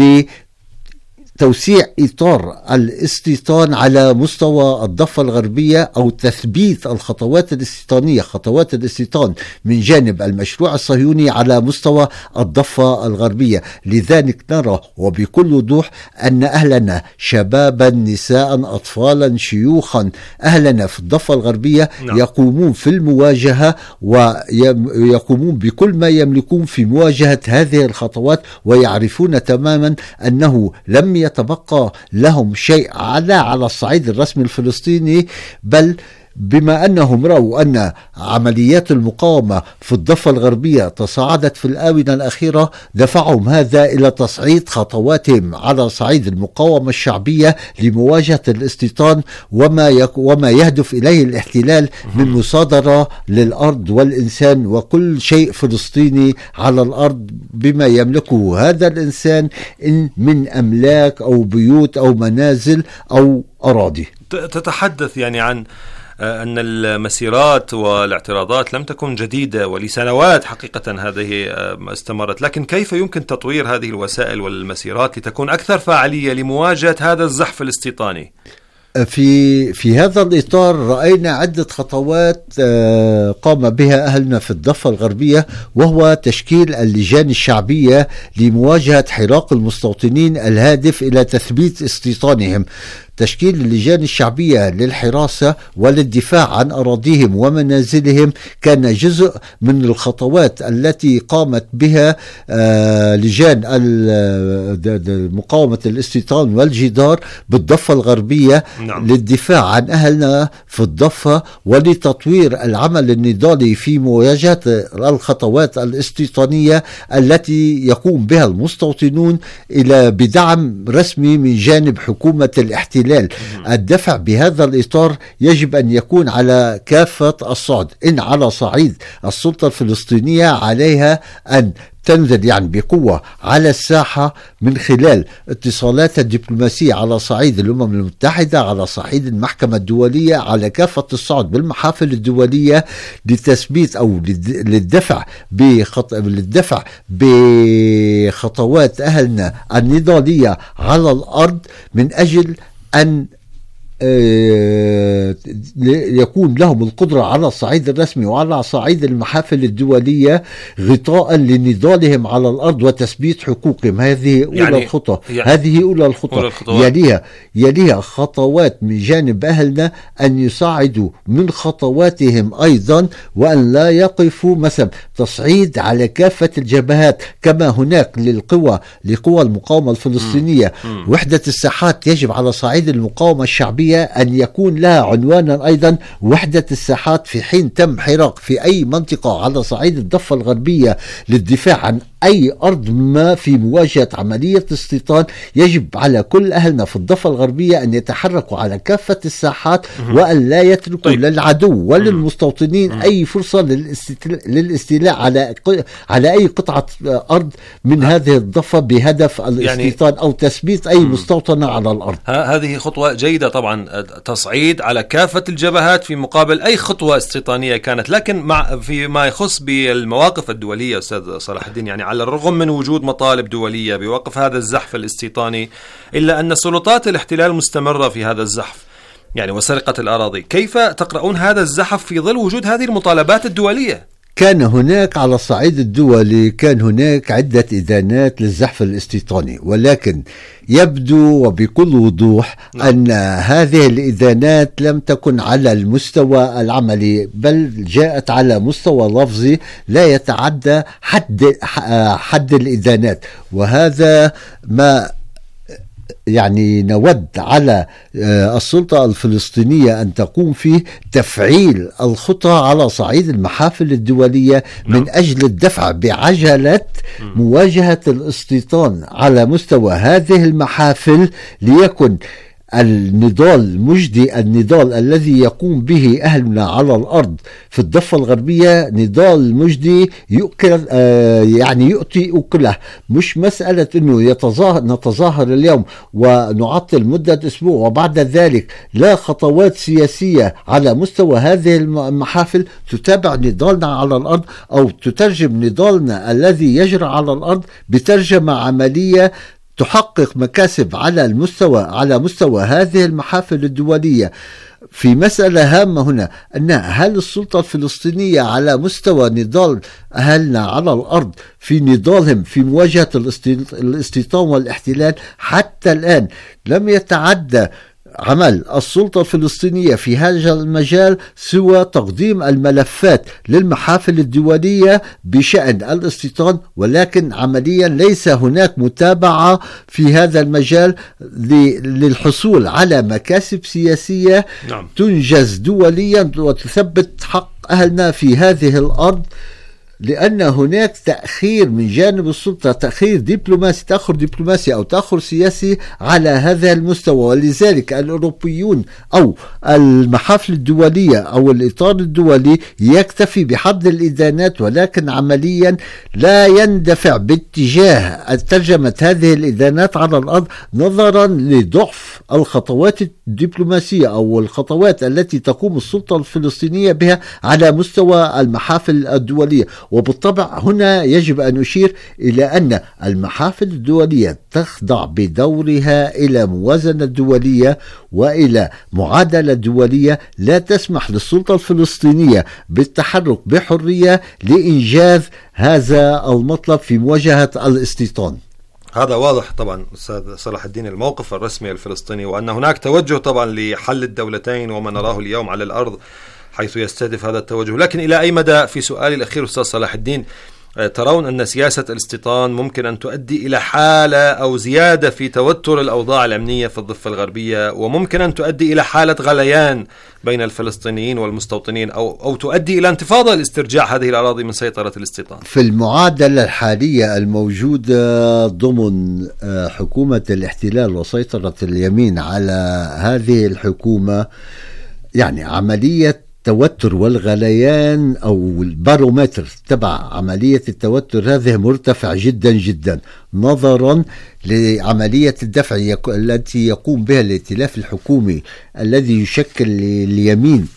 توسيع إطار الاستيطان على مستوى الضفة الغربية، أو تثبيت الخطوات الاستيطانية، خطوات الاستيطان من جانب المشروع الصهيوني على مستوى الضفة الغربية. لذلك نرى وبكل وضوح أن أهلنا شبابا، نساء، أطفالا، شيوخا، أهلنا في الضفة الغربية يقومون في المواجهة ويقومون بكل ما يملكون في مواجهة هذه الخطوات، ويعرفون تماما أنه لم يتبقى لهم شيء على الصعيد الرسمي الفلسطيني، بل بما أنهم رأوا أن عمليات المقاومة في الضفة الغربية تصاعدت في الآونة الأخيرة، دفعهم هذا إلى تصعيد خطواتهم على صعيد المقاومة الشعبية لمواجهة الاستيطان وما يهدف إليه الاحتلال من مصادرة للأرض والإنسان وكل شيء فلسطيني على الأرض بما يملكه هذا الإنسان من أملاك أو بيوت أو منازل أو أراضي. تتحدث يعني عن أن المسيرات والاعتراضات لم تكن جديدة ولسنوات حقيقة هذه استمرت، لكن كيف يمكن تطوير هذه الوسائل والمسيرات لتكون أكثر فاعلية لمواجهة هذا الزحف الاستيطاني؟ في هذا الإطار رأينا عدة خطوات قام بها أهلنا في الضفة الغربية، وهو تشكيل اللجان الشعبية لمواجهة حراك المستوطنين الهادف إلى تثبيت استيطانهم. تشكيل اللجان الشعبية للحراسة وللدفاع عن أراضيهم ومنازلهم كان جزء من الخطوات التي قامت بها لجان مقاومة الاستيطان والجدار بالضفة الغربية للدفاع عن أهلنا في الضفة ولتطوير العمل النضالي في مواجهة الخطوات الاستيطانية التي يقوم بها المستوطنون إلى بدعم رسمي من جانب حكومة الاحتلال. الدفع بهذا الإطار يجب أن يكون على كافة الصعد. إن على صعيد السلطة الفلسطينية عليها أن تنزل يعني بقوة على الساحة من خلال اتصالات الدبلوماسية على صعيد الأمم المتحدة، على صعيد المحكمة الدولية، على كافة الصعد بالمحافل الدولية لتثبيت أو للدفع بخطوات أهلنا النضالية على الأرض من أجل أن يكون لهم القدرة على الصعيد الرسمي وعلى صعيد المحافل الدولية غطاء لنضالهم على الأرض وتثبيت حقوقهم. هذه أولى الخطوة. هذه أولى الخطوة. يليها خطوات من جانب أهلنا أن يساعدوا من خطواتهم أيضا، وأن لا يقفوا مثلا تصعيد على كافة الجبهات كما هناك لقوى المقاومة الفلسطينية. وحدة الساحات يجب على صعيد المقاومة الشعبية أن يكون لها عنوانا أيضا وحدة الساحات، في حين تم حراك في أي منطقة على صعيد الضفة الغربية للدفاع عن أي أرض ما في مواجهة عملية استيطان، يجب على كل أهلنا في الضفة الغربية أن يتحركوا على كافة الساحات وأن لا يتركوا للعدو وللمستوطنين أي فرصة للاستيلاء على أي قطعة أرض من هذه الضفة بهدف الاستيطان أو تثبيت أي مستوطنة على الأرض. هذه خطوة جيدة طبعا، تصعيد على كافة الجبهات في مقابل أي خطوة استيطانية كانت. لكن فيما يخص بالمواقف الدولية أستاذ صلاح الدين، يعني على الرغم من وجود مطالب دولية بوقف هذا الزحف الاستيطاني، إلا أن سلطات الاحتلال مستمرة في هذا الزحف يعني وسرقة الأراضي. كيف تقرؤون هذا الزحف في ظل وجود هذه المطالبات الدولية؟ كان هناك على الصعيد الدولي كان هناك عدة إدانات للزحف الاستيطاني، ولكن يبدو وبكل وضوح أن هذه الإدانات لم تكن على المستوى العملي، بل جاءت على مستوى لفظي لا يتعدى حد الإدانات. وهذا ما يعني نود على السلطة الفلسطينية أن تقوم فيه تفعيل الخطى على صعيد المحافل الدولية من أجل الدفع بعجلة مواجهة الاستيطان على مستوى هذه المحافل، ليكن النضال مجدي، النضال الذي يقوم به أهلنا على الأرض في الضفة الغربية نضال مجدي يؤكل يعني يؤتي أكله. مش مسألة أنه نتظاهر اليوم ونعطل مدة أسبوع وبعد ذلك لا خطوات سياسية على مستوى هذه المحافل تتابع نضالنا على الأرض أو تترجم نضالنا الذي يجرى على الأرض بترجمة عملية تحقق مكاسب على مستوى هذه المحافل الدولية. في مسألة هامة هنا، أن هل السلطة الفلسطينية على مستوى نضال أهلنا على الأرض في نضالهم في مواجهة الاستيطان والاحتلال حتى الآن لم يتعدى عمل السلطة الفلسطينية في هذا المجال سوى تقديم الملفات للمحافل الدولية بشأن الاستيطان، ولكن عمليا ليس هناك متابعة في هذا المجال للحصول على مكاسب سياسية تنجز دوليا وتثبت حق أهلنا في هذه الأرض. لأن هناك تأخير من جانب السلطة، تأخر دبلوماسي أو تأخر سياسي على هذا المستوى. ولذلك الأوروبيون أو المحافل الدولية أو الإطار الدولي يكتفي بحد الإدانات، ولكن عمليا لا يندفع باتجاه ترجمة هذه الإدانات على الأرض نظرا لضعف الخطوات الدبلوماسية أو الخطوات التي تقوم السلطة الفلسطينية بها على مستوى المحافل الدولية. وبالطبع هنا يجب أن نشير إلى أن المحافل الدولية تخضع بدورها إلى موازنة دولية وإلى معادلة دولية لا تسمح للسلطة الفلسطينية بالتحرك بحرية لإنجاز هذا المطلب في مواجهة الاستيطان. هذا واضح طبعا أستاذ صلاح الدين الموقف الرسمي الفلسطيني، وأن هناك توجه طبعا لحل الدولتين وما نراه اليوم على الأرض حيث يستهدف هذا التوجه. لكن إلى أي مدى في سؤالي الأخير أستاذ صلاح الدين ترون أن سياسة الاستيطان ممكن أن تؤدي إلى حالة أو زيادة في توتر الأوضاع الأمنية في الضفة الغربية، وممكن أن تؤدي إلى حالة غليان بين الفلسطينيين والمستوطنين أو تؤدي إلى انتفاضة لاسترجاع هذه الأراضي من سيطرة الاستيطان؟ في المعادلة الحالية الموجودة ضمن حكومة الاحتلال وسيطرة اليمين على هذه الحكومة، يعني عملية التوتر والغليان أو البارومتر تبع عملية التوتر هذه مرتفع جدا جدا نظرا لعملية الدفع التي يقوم بها الائتلاف الحكومي الذي يشكل اليمين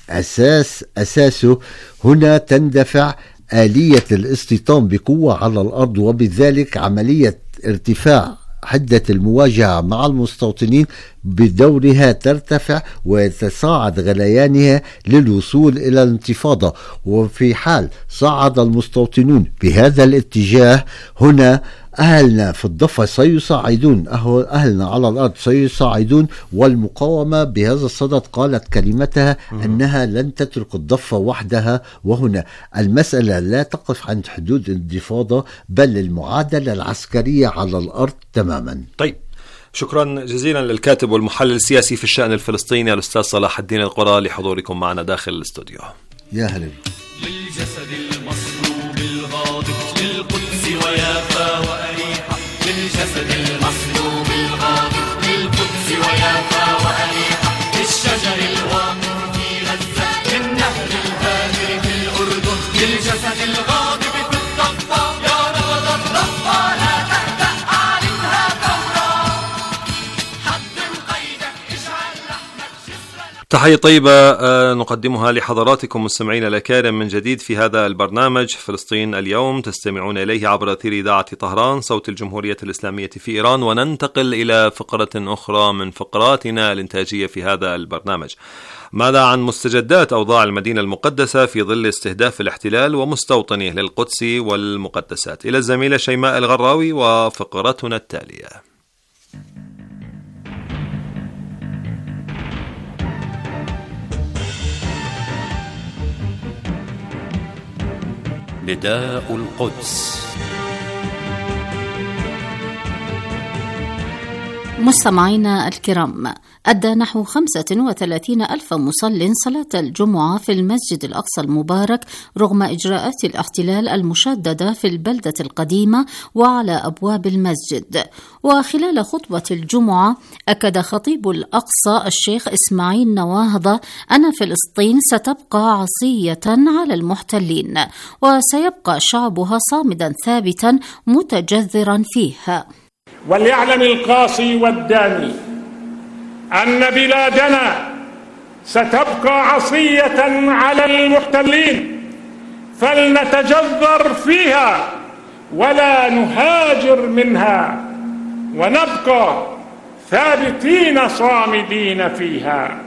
أساسه. هنا تندفع آلية الاستيطان بقوة على الأرض، وبذلك عملية ارتفاع حدة المواجهة مع المستوطنين بدورها ترتفع ويتصاعد غليانها للوصول إلى الانتفاضة. وفي حال صعد المستوطنون بهذا الاتجاه، هنا أهلنا في الضفة سيصعدون، أهلنا على الأرض سيصعدون، والمقاومة بهذا الصدد قالت كلمتها أنها لن تترك الضفة وحدها. وهنا المسألة لا تقف عند حدود الانتفاضة، بل المعادلة العسكرية على الأرض تماما. طيب، شكرا جزيلا للكاتب والمحلل السياسي في الشأن الفلسطيني الأستاذ صلاح الدين القرى لحضوركم معنا داخل الاستوديو. يا هلا. للجسد المصلوب الغاضب للقدس ويافا وأريحة، للجسد المصلوب الغاضب للقدس ويافا وأريحة، للشجر الواقع في غزة، للنهر الهادر في الأردن، للجسد الغاضب في الضفة، يا نبض الضفة لا تهدأ أعلنها ثورة، حطم قيدك اجعل لحمك جسرا. تحية طيبة نقدمها لحضراتكم مستمعينا الأكارم من جديد في هذا البرنامج فلسطين اليوم، تستمعون إليه عبر أثير إذاعة طهران صوت الجمهورية الإسلامية في إيران. وننتقل إلى فقرة أخرى من فقراتنا الإنتاجية في هذا البرنامج. ماذا عن مستجدات أوضاع المدينة المقدسة في ظل استهداف الاحتلال ومستوطنيه للقدس والمقدسات؟ إلى الزميلة شيماء الغراوي وفقرتنا التالية. نداء القدس. مستمعينا الكرام، أدى نحو 35,000 مصل صلاة الجمعة في المسجد الأقصى المبارك رغم إجراءات الاحتلال المشددة في البلدة القديمة وعلى أبواب المسجد. وخلال خطبة الجمعة أكد خطيب الأقصى الشيخ إسماعيل نواهضة أن فلسطين ستبقى عصية على المحتلين، وسيبقى شعبها صامدا ثابتا متجذرا فيها. وليعلم القاصي والداني أن بلادنا ستبقى عصية على المحتلين، فلنتجذر فيها ولا نهاجر منها، ونبقى ثابتين صامدين فيها.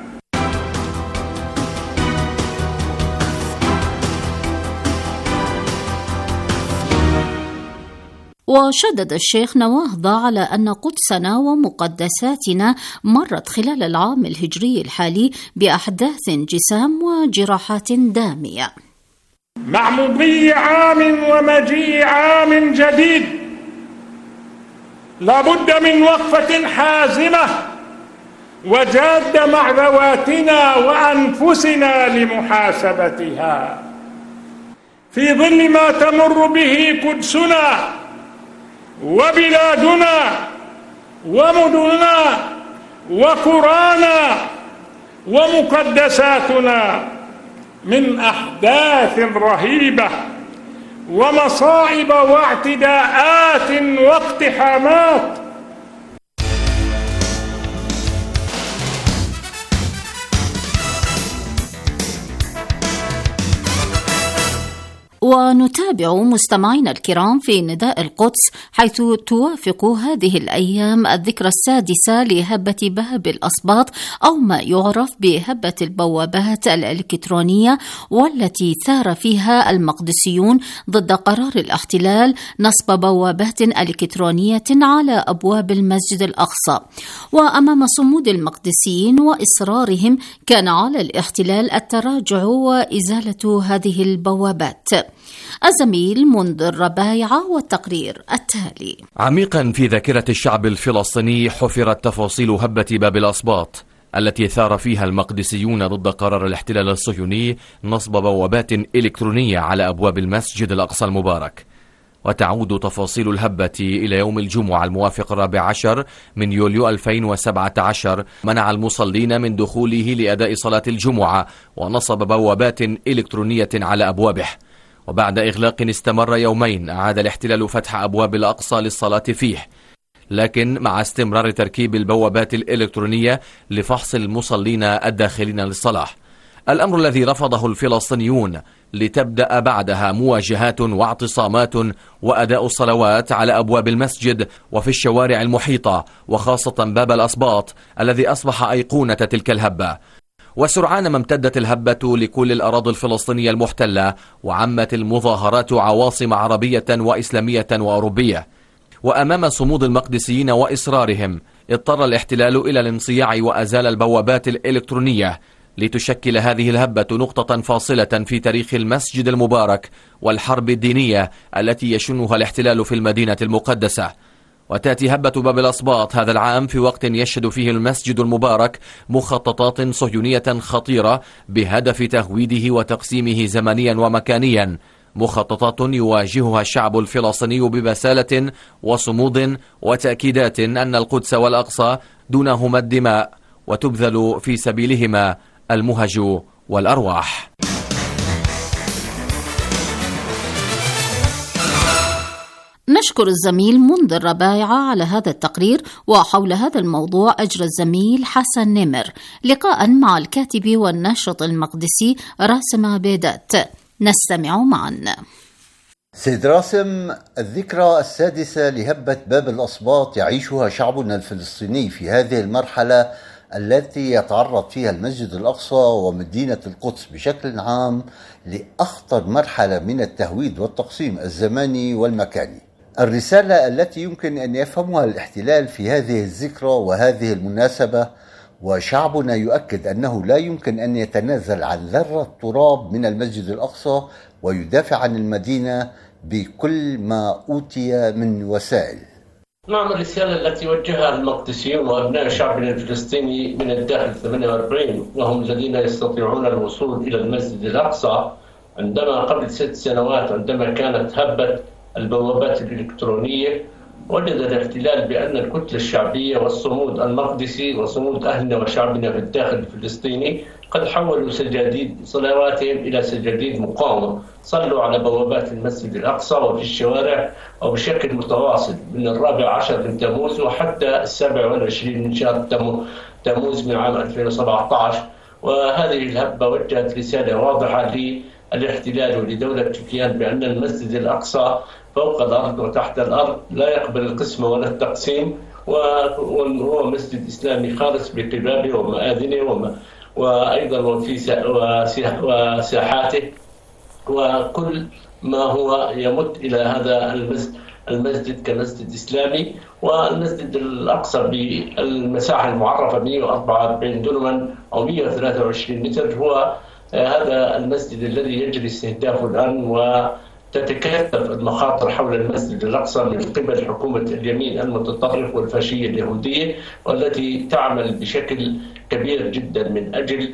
وشدد الشيخ نواهضة على أن قدسنا ومقدساتنا مرت خلال العام الهجري الحالي بأحداث جسام وجراحات دامية. مع مضي عام ومجيء عام جديد لابد من وقفة حازمة وجادة مع ذواتنا وأنفسنا لمحاسبتها في ظل ما تمر به قدسنا وبلادنا ومدننا وقرانا ومقدساتنا من أحداث رهيبة ومصائب واعتداءات واقتحامات. ونتابع مستمعينا الكرام في نداء القدس، حيث توافق هذه الأيام الذكرى السادسة لهبة باب الأسباط، أو ما يعرف بهبة البوابات الإلكترونية، والتي ثار فيها المقدسيون ضد قرار الاحتلال نصب بوابات إلكترونية على أبواب المسجد الأقصى. وأمام صمود المقدسيين وإصرارهم، كان على الاحتلال التراجع وإزالة هذه البوابات. الزميل منذر ربايعة والتقرير التالي. عميقا في ذاكرة الشعب الفلسطيني حفرت تفاصيل هبة باب الأسباط التي ثار فيها المقدسيون ضد قرار الاحتلال الصهيوني نصب بوابات إلكترونية على أبواب المسجد الأقصى المبارك. وتعود تفاصيل الهبة إلى يوم الجمعة الموافق 14 من يوليو 2017، منع المصلين من دخوله لأداء صلاة الجمعة ونصب بوابات إلكترونية على أبوابه. وبعد إغلاق استمر يومين، أعاد الاحتلال فتح أبواب الأقصى للصلاة فيه، لكن مع استمرار تركيب البوابات الإلكترونية لفحص المصلين الداخلين للصلاة. الأمر الذي رفضه الفلسطينيون لتبدأ بعدها مواجهات واعتصامات وأداء الصلوات على أبواب المسجد وفي الشوارع المحيطة، وخاصة باب الأسباط الذي أصبح أيقونة تلك الهبة. وسرعان ما امتدت الهبة لكل الأراضي الفلسطينية المحتلة، وعمت المظاهرات عواصم عربية وإسلامية وأوروبية. وأمام صمود المقدسيين وإصرارهم اضطر الاحتلال إلى الانصياع وأزال البوابات الإلكترونية لتشكل هذه الهبة نقطة فاصلة في تاريخ المسجد المبارك والحرب الدينية التي يشنها الاحتلال في المدينة المقدسة. وتأتي هبة باب الأسباط هذا العام في وقت يشهد فيه المسجد المبارك مخططات صهيونية خطيرة بهدف تهويده وتقسيمه زمنيا ومكانيا، مخططات يواجهها الشعب الفلسطيني ببسالة وصمود وتأكيدات أن القدس والأقصى دونهما الدماء وتبذل في سبيلهما المهج والأرواح. نشكر الزميل منذر ربايعة على هذا التقرير. وحول هذا الموضوع أجرى الزميل حسن نمر لقاء مع الكاتب والناشط المقدسي راسم عبيدات. نستمع معا. سيد راسم، الذكرى السادسة لهبة باب الأسباط يعيشها شعبنا الفلسطيني في هذه المرحلة التي يتعرض فيها المسجد الأقصى ومدينة القدس بشكل عام لأخطر مرحلة من التهويد والتقسيم الزماني والمكاني. الرسالة التي يمكن أن يفهمها الاحتلال في هذه الذكرى وهذه المناسبة، وشعبنا يؤكد أنه لا يمكن أن يتنازل عن ذرة تراب من المسجد الأقصى ويدافع عن المدينة بكل ما أوتي من وسائل. نعم، الرسالة التي وجهها المقدسيون وأبناء شعبنا الفلسطيني من الداخل 48 وهم الذين يستطيعون الوصول إلى المسجد الأقصى، عندما قبل 6 سنوات عندما كانت هبة البوابات الإلكترونية، وجد الاحتلال بأن الكتلة الشعبية والصمود المقدسي وصمود أهلنا وشعبنا في الداخل الفلسطيني قد حولوا سجاديد صلواتهم إلى سجاديد مقاومة. صلوا على بوابات المسجد الأقصى وفي الشوارع وبشكل متواصل من 14 من تموز وحتى 27 من شهر تموز من عام 2017. وهذه الهبة وجهت رسالة واضحة للاحتلال ولدولة الكيان بأن المسجد الأقصى فوق الأرض وتحت الأرض لا يقبل القسمة ولا التقسيم، وهو مسجد إسلامي خالص بقبابه ومآذنه وأيضا وساحاته وكل ما هو يمت إلى هذا المسجد كمسجد إسلامي. والمسجد الأقصى بالمساحة المعرفة 144 دنما أو 123 متر هو هذا المسجد الذي يجري استهدافه الآن، وتتكثف المخاطر حول المسجد الأقصى من قبل حكومة اليمين المتطرف والفاشية اليهودية، والتي تعمل بشكل كبير جدا من أجل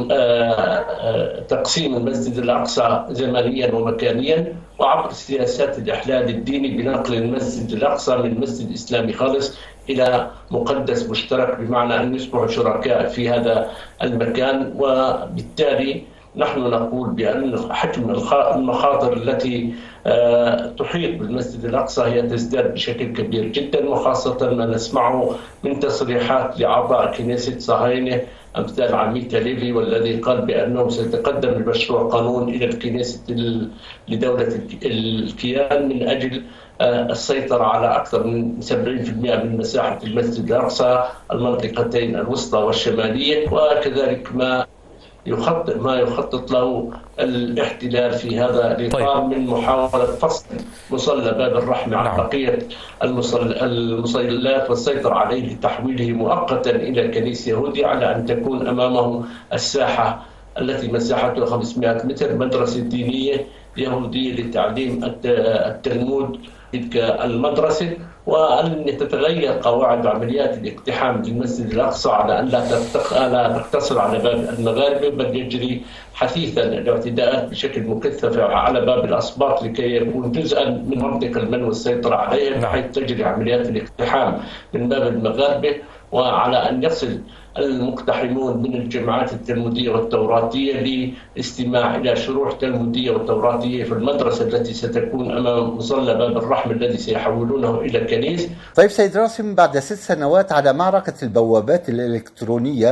تقسيم المسجد الأقصى زمنيا ومكانيا، وعبر سياسات الإحلال الديني بنقل المسجد الأقصى من مسجد إسلامي خالص إلى مقدس مشترك، بمعنى أن يصبحوا شركاء في هذا المكان. وبالتالي نحن نقول بأن حجم المخاطر التي تحيط بالمسجد الأقصى هي تزداد بشكل كبير جدا، وخاصة ما نسمعه من تصريحات لأعضاء كنيسة صهاينة أمثال عميتا ليفي، والذي قال بأنه سيتقدم المشروع قانون إلى الكنيسة لدولة الكيان من أجل السيطرة على أكثر من 70% من مساحة المسجد الأقصى، المنطقتين الوسطى والشمالية، وكذلك ما يخطط له الاحتلال في هذا الإطار من محاولة فصل مصلى باب الرحمة عن بقية المصلات والسيطرة عليه لتحويله مؤقتا إلى كنيسة يهودي، على أن تكون أمامه الساحة التي مساحتها 500 متر مدرسة دينية يهودية لتعليم التلمود تلك المدرسة، وأن تتغير قواعد عمليات الاقتحام للمسجد الأقصى على أن لا تقتصر على باب المغاربة، بل يجري حثيثا الاعتداءات بشكل مكثف على باب الأسباط لكي يكون جزءا من منطقة المن والسيطرة عليه، بحيث تجري عمليات الاقتحام من باب المغاربة، وعلى أن يصل المقتحمون من الجماعات التلمودية والتوراتية لاستماع إلى شروح تلمودية وتوراتية في المدرسة التي ستكون أمام مصلى باب الرحمة الذي سيحولونه إلى كنيسة. طيب سيد راسم، بعد 6 سنوات على معركة البوابات الإلكترونية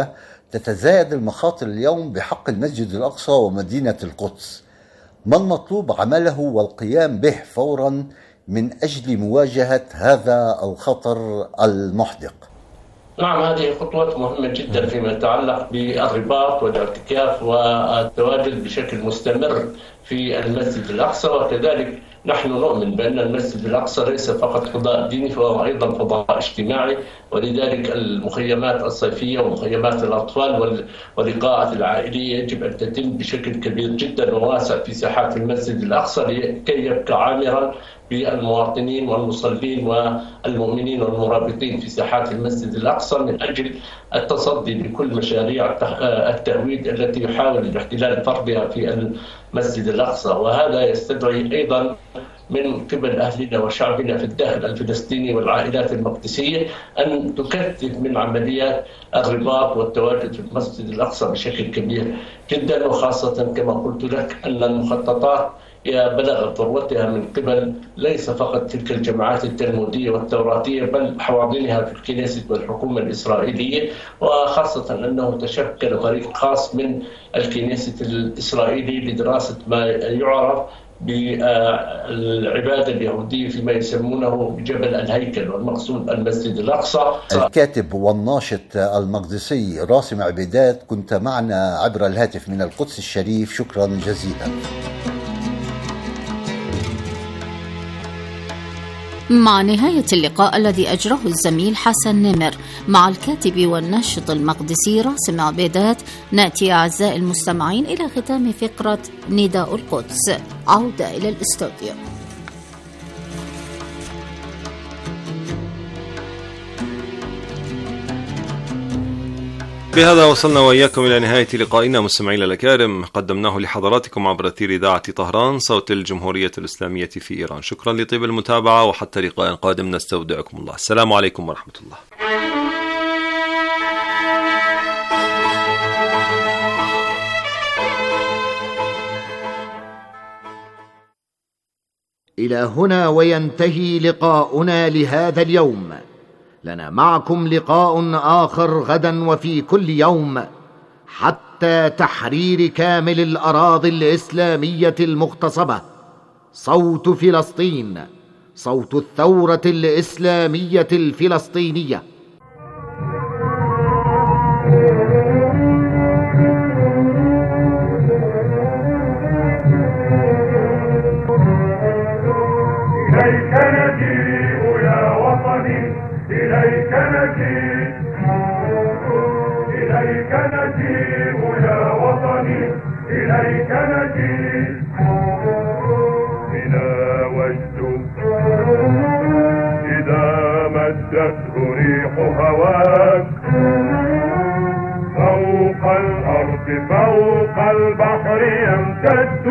تتزايد المخاطر اليوم بحق المسجد الأقصى ومدينة القدس. ما المطلوب عمله والقيام به فورا من أجل مواجهة هذا الخطر المحدق؟ نعم، هذه خطوات مهمة جدا فيما يتعلق بالرباط والاعتكاف والتواجد بشكل مستمر في المسجد الأقصى. وكذلك نحن نؤمن بأن المسجد الأقصى ليس فقط فضاء ديني، فهو أيضا فضاء اجتماعي، ولذلك المخيمات الصيفية ومخيمات الأطفال والإقاءة العائلية يجب أن تتم بشكل كبير جدا وواسع في ساحات المسجد الأقصى لكي يبقى عامرا بالمواطنين والمصلين والمؤمنين والمرابطين في ساحات المسجد الأقصى من أجل التصدي لكل مشاريع التهويد التي يحاول الاحتلال فرضها في المسجد الأقصى. وهذا يستدعي أيضا من قبل أهلنا وشعبنا في الداخل الفلسطيني والعائلات المقدسية أن تكثف من عمليات الرباط والتواجد في المسجد الأقصى بشكل كبير جدا، وخاصة كما قلت لك أن المخططات بلغت ذروتها من قبل ليس فقط تلك الجماعات التلمودية والتوراتية بل حواضنها في الكنيسة والحكومة الإسرائيلية، وخاصة أنه تشكل فريق خاص من الكنيسة الإسرائيلي لدراسة ما يعرف بالعبادة اليهودية فيما يسمونه بجبل الهيكل، والمقصود المسجد الأقصى. الكاتب والناشط المقدسي راسم عبيدات، كنت معنا عبر الهاتف من القدس الشريف، شكرا جزيلا. مع نهاية اللقاء الذي أجره الزميل حسن نمر مع الكاتب والناشط المقدسي راسم عبيدات، نأتي أعزائي المستمعين إلى ختام فقرة نداء القدس. عودة إلى الاستوديو. بهذا وصلنا وإياكم إلى نهاية لقائنا مستمعينا الأكارم، قدمناه لحضراتكم عبر أثير إذاعة طهران صوت الجمهورية الإسلامية في إيران. شكرا لطيب المتابعة، وحتى لقاء قادم نستودعكم الله. السلام عليكم ورحمة الله. إلى هنا وينتهي لقاؤنا لهذا اليوم. لنا معكم لقاء آخر غدا وفي كل يوم حتى تحرير كامل الأراضي الإسلامية المغتصبة. صوت فلسطين، صوت الثورة الإسلامية الفلسطينية. إليك نجيء يا وطني، إليك نجيء، إليك نجيء يا وطني، إليك نجيء. بنا وجد إذا مدته ريح هواك، فوق الأرض فوق البحر يمتد.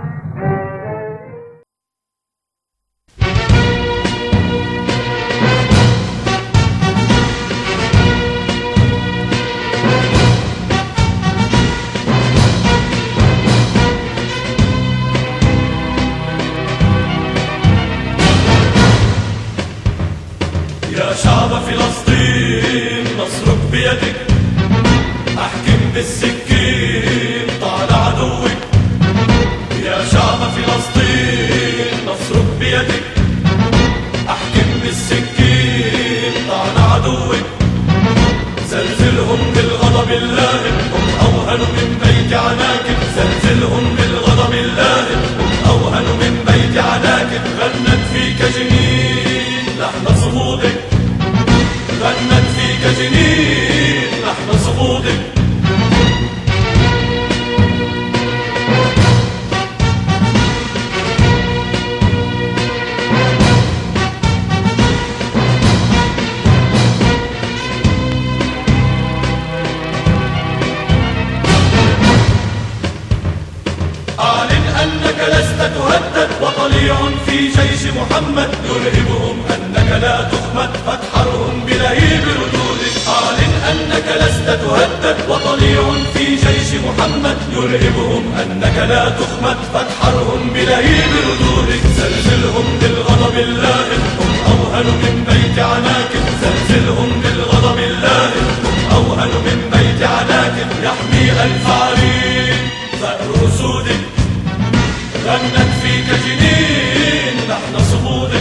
شعب فلسطين نصرك بيدك، احكم بالسكين طال عدوك. يا شعب فلسطين نصرك بيدك، احكم بالسكين طال عدوك. زلزلهم بالغضب اللائم، هم اوهن من بيت عناكب. زلزلهم بالغضب اللائم، هم اوهن من بيت عناكب. غنت فيك جنين لحن صمودك، غنت فيك جنين لحن صمودك. أعلن أنك لست تهدد، وطليع في جيش محمد يرهبهم أنك لا تخمد، فاتحرهم بلهيب ردودك. أعلن أنك لست تهدد، وطليع في جيش محمد يرهبهم أنك لا تخمد، فاتحرهم بلهيب ردودك. زلزلهم بالغضب اللائم، هم أوهن من بيت عناكب. زلزلهم بالغضب اللائم، هم أوهن من بيت عناكب. فيك جنين لحن صمودك.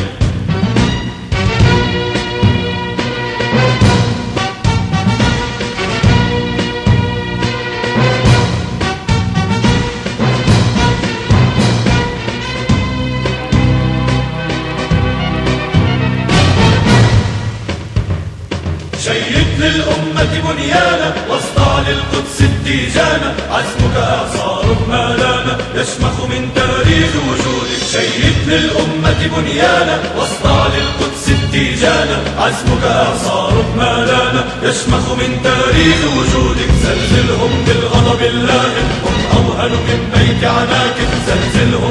شيد للأمة بنيانا واصدع للقدس التيجانا، عزمك إعصار ما لانا يشمخ من تاريخ وجودك. شيد للأمة بنيانا واصدع للقدس التيجانا، عزمك إعصار ما لانا يشمخ من تاريخ وجودك. زلزلهم بالغضب اللاهب هم أوهن من بيت عناك، زلزلهم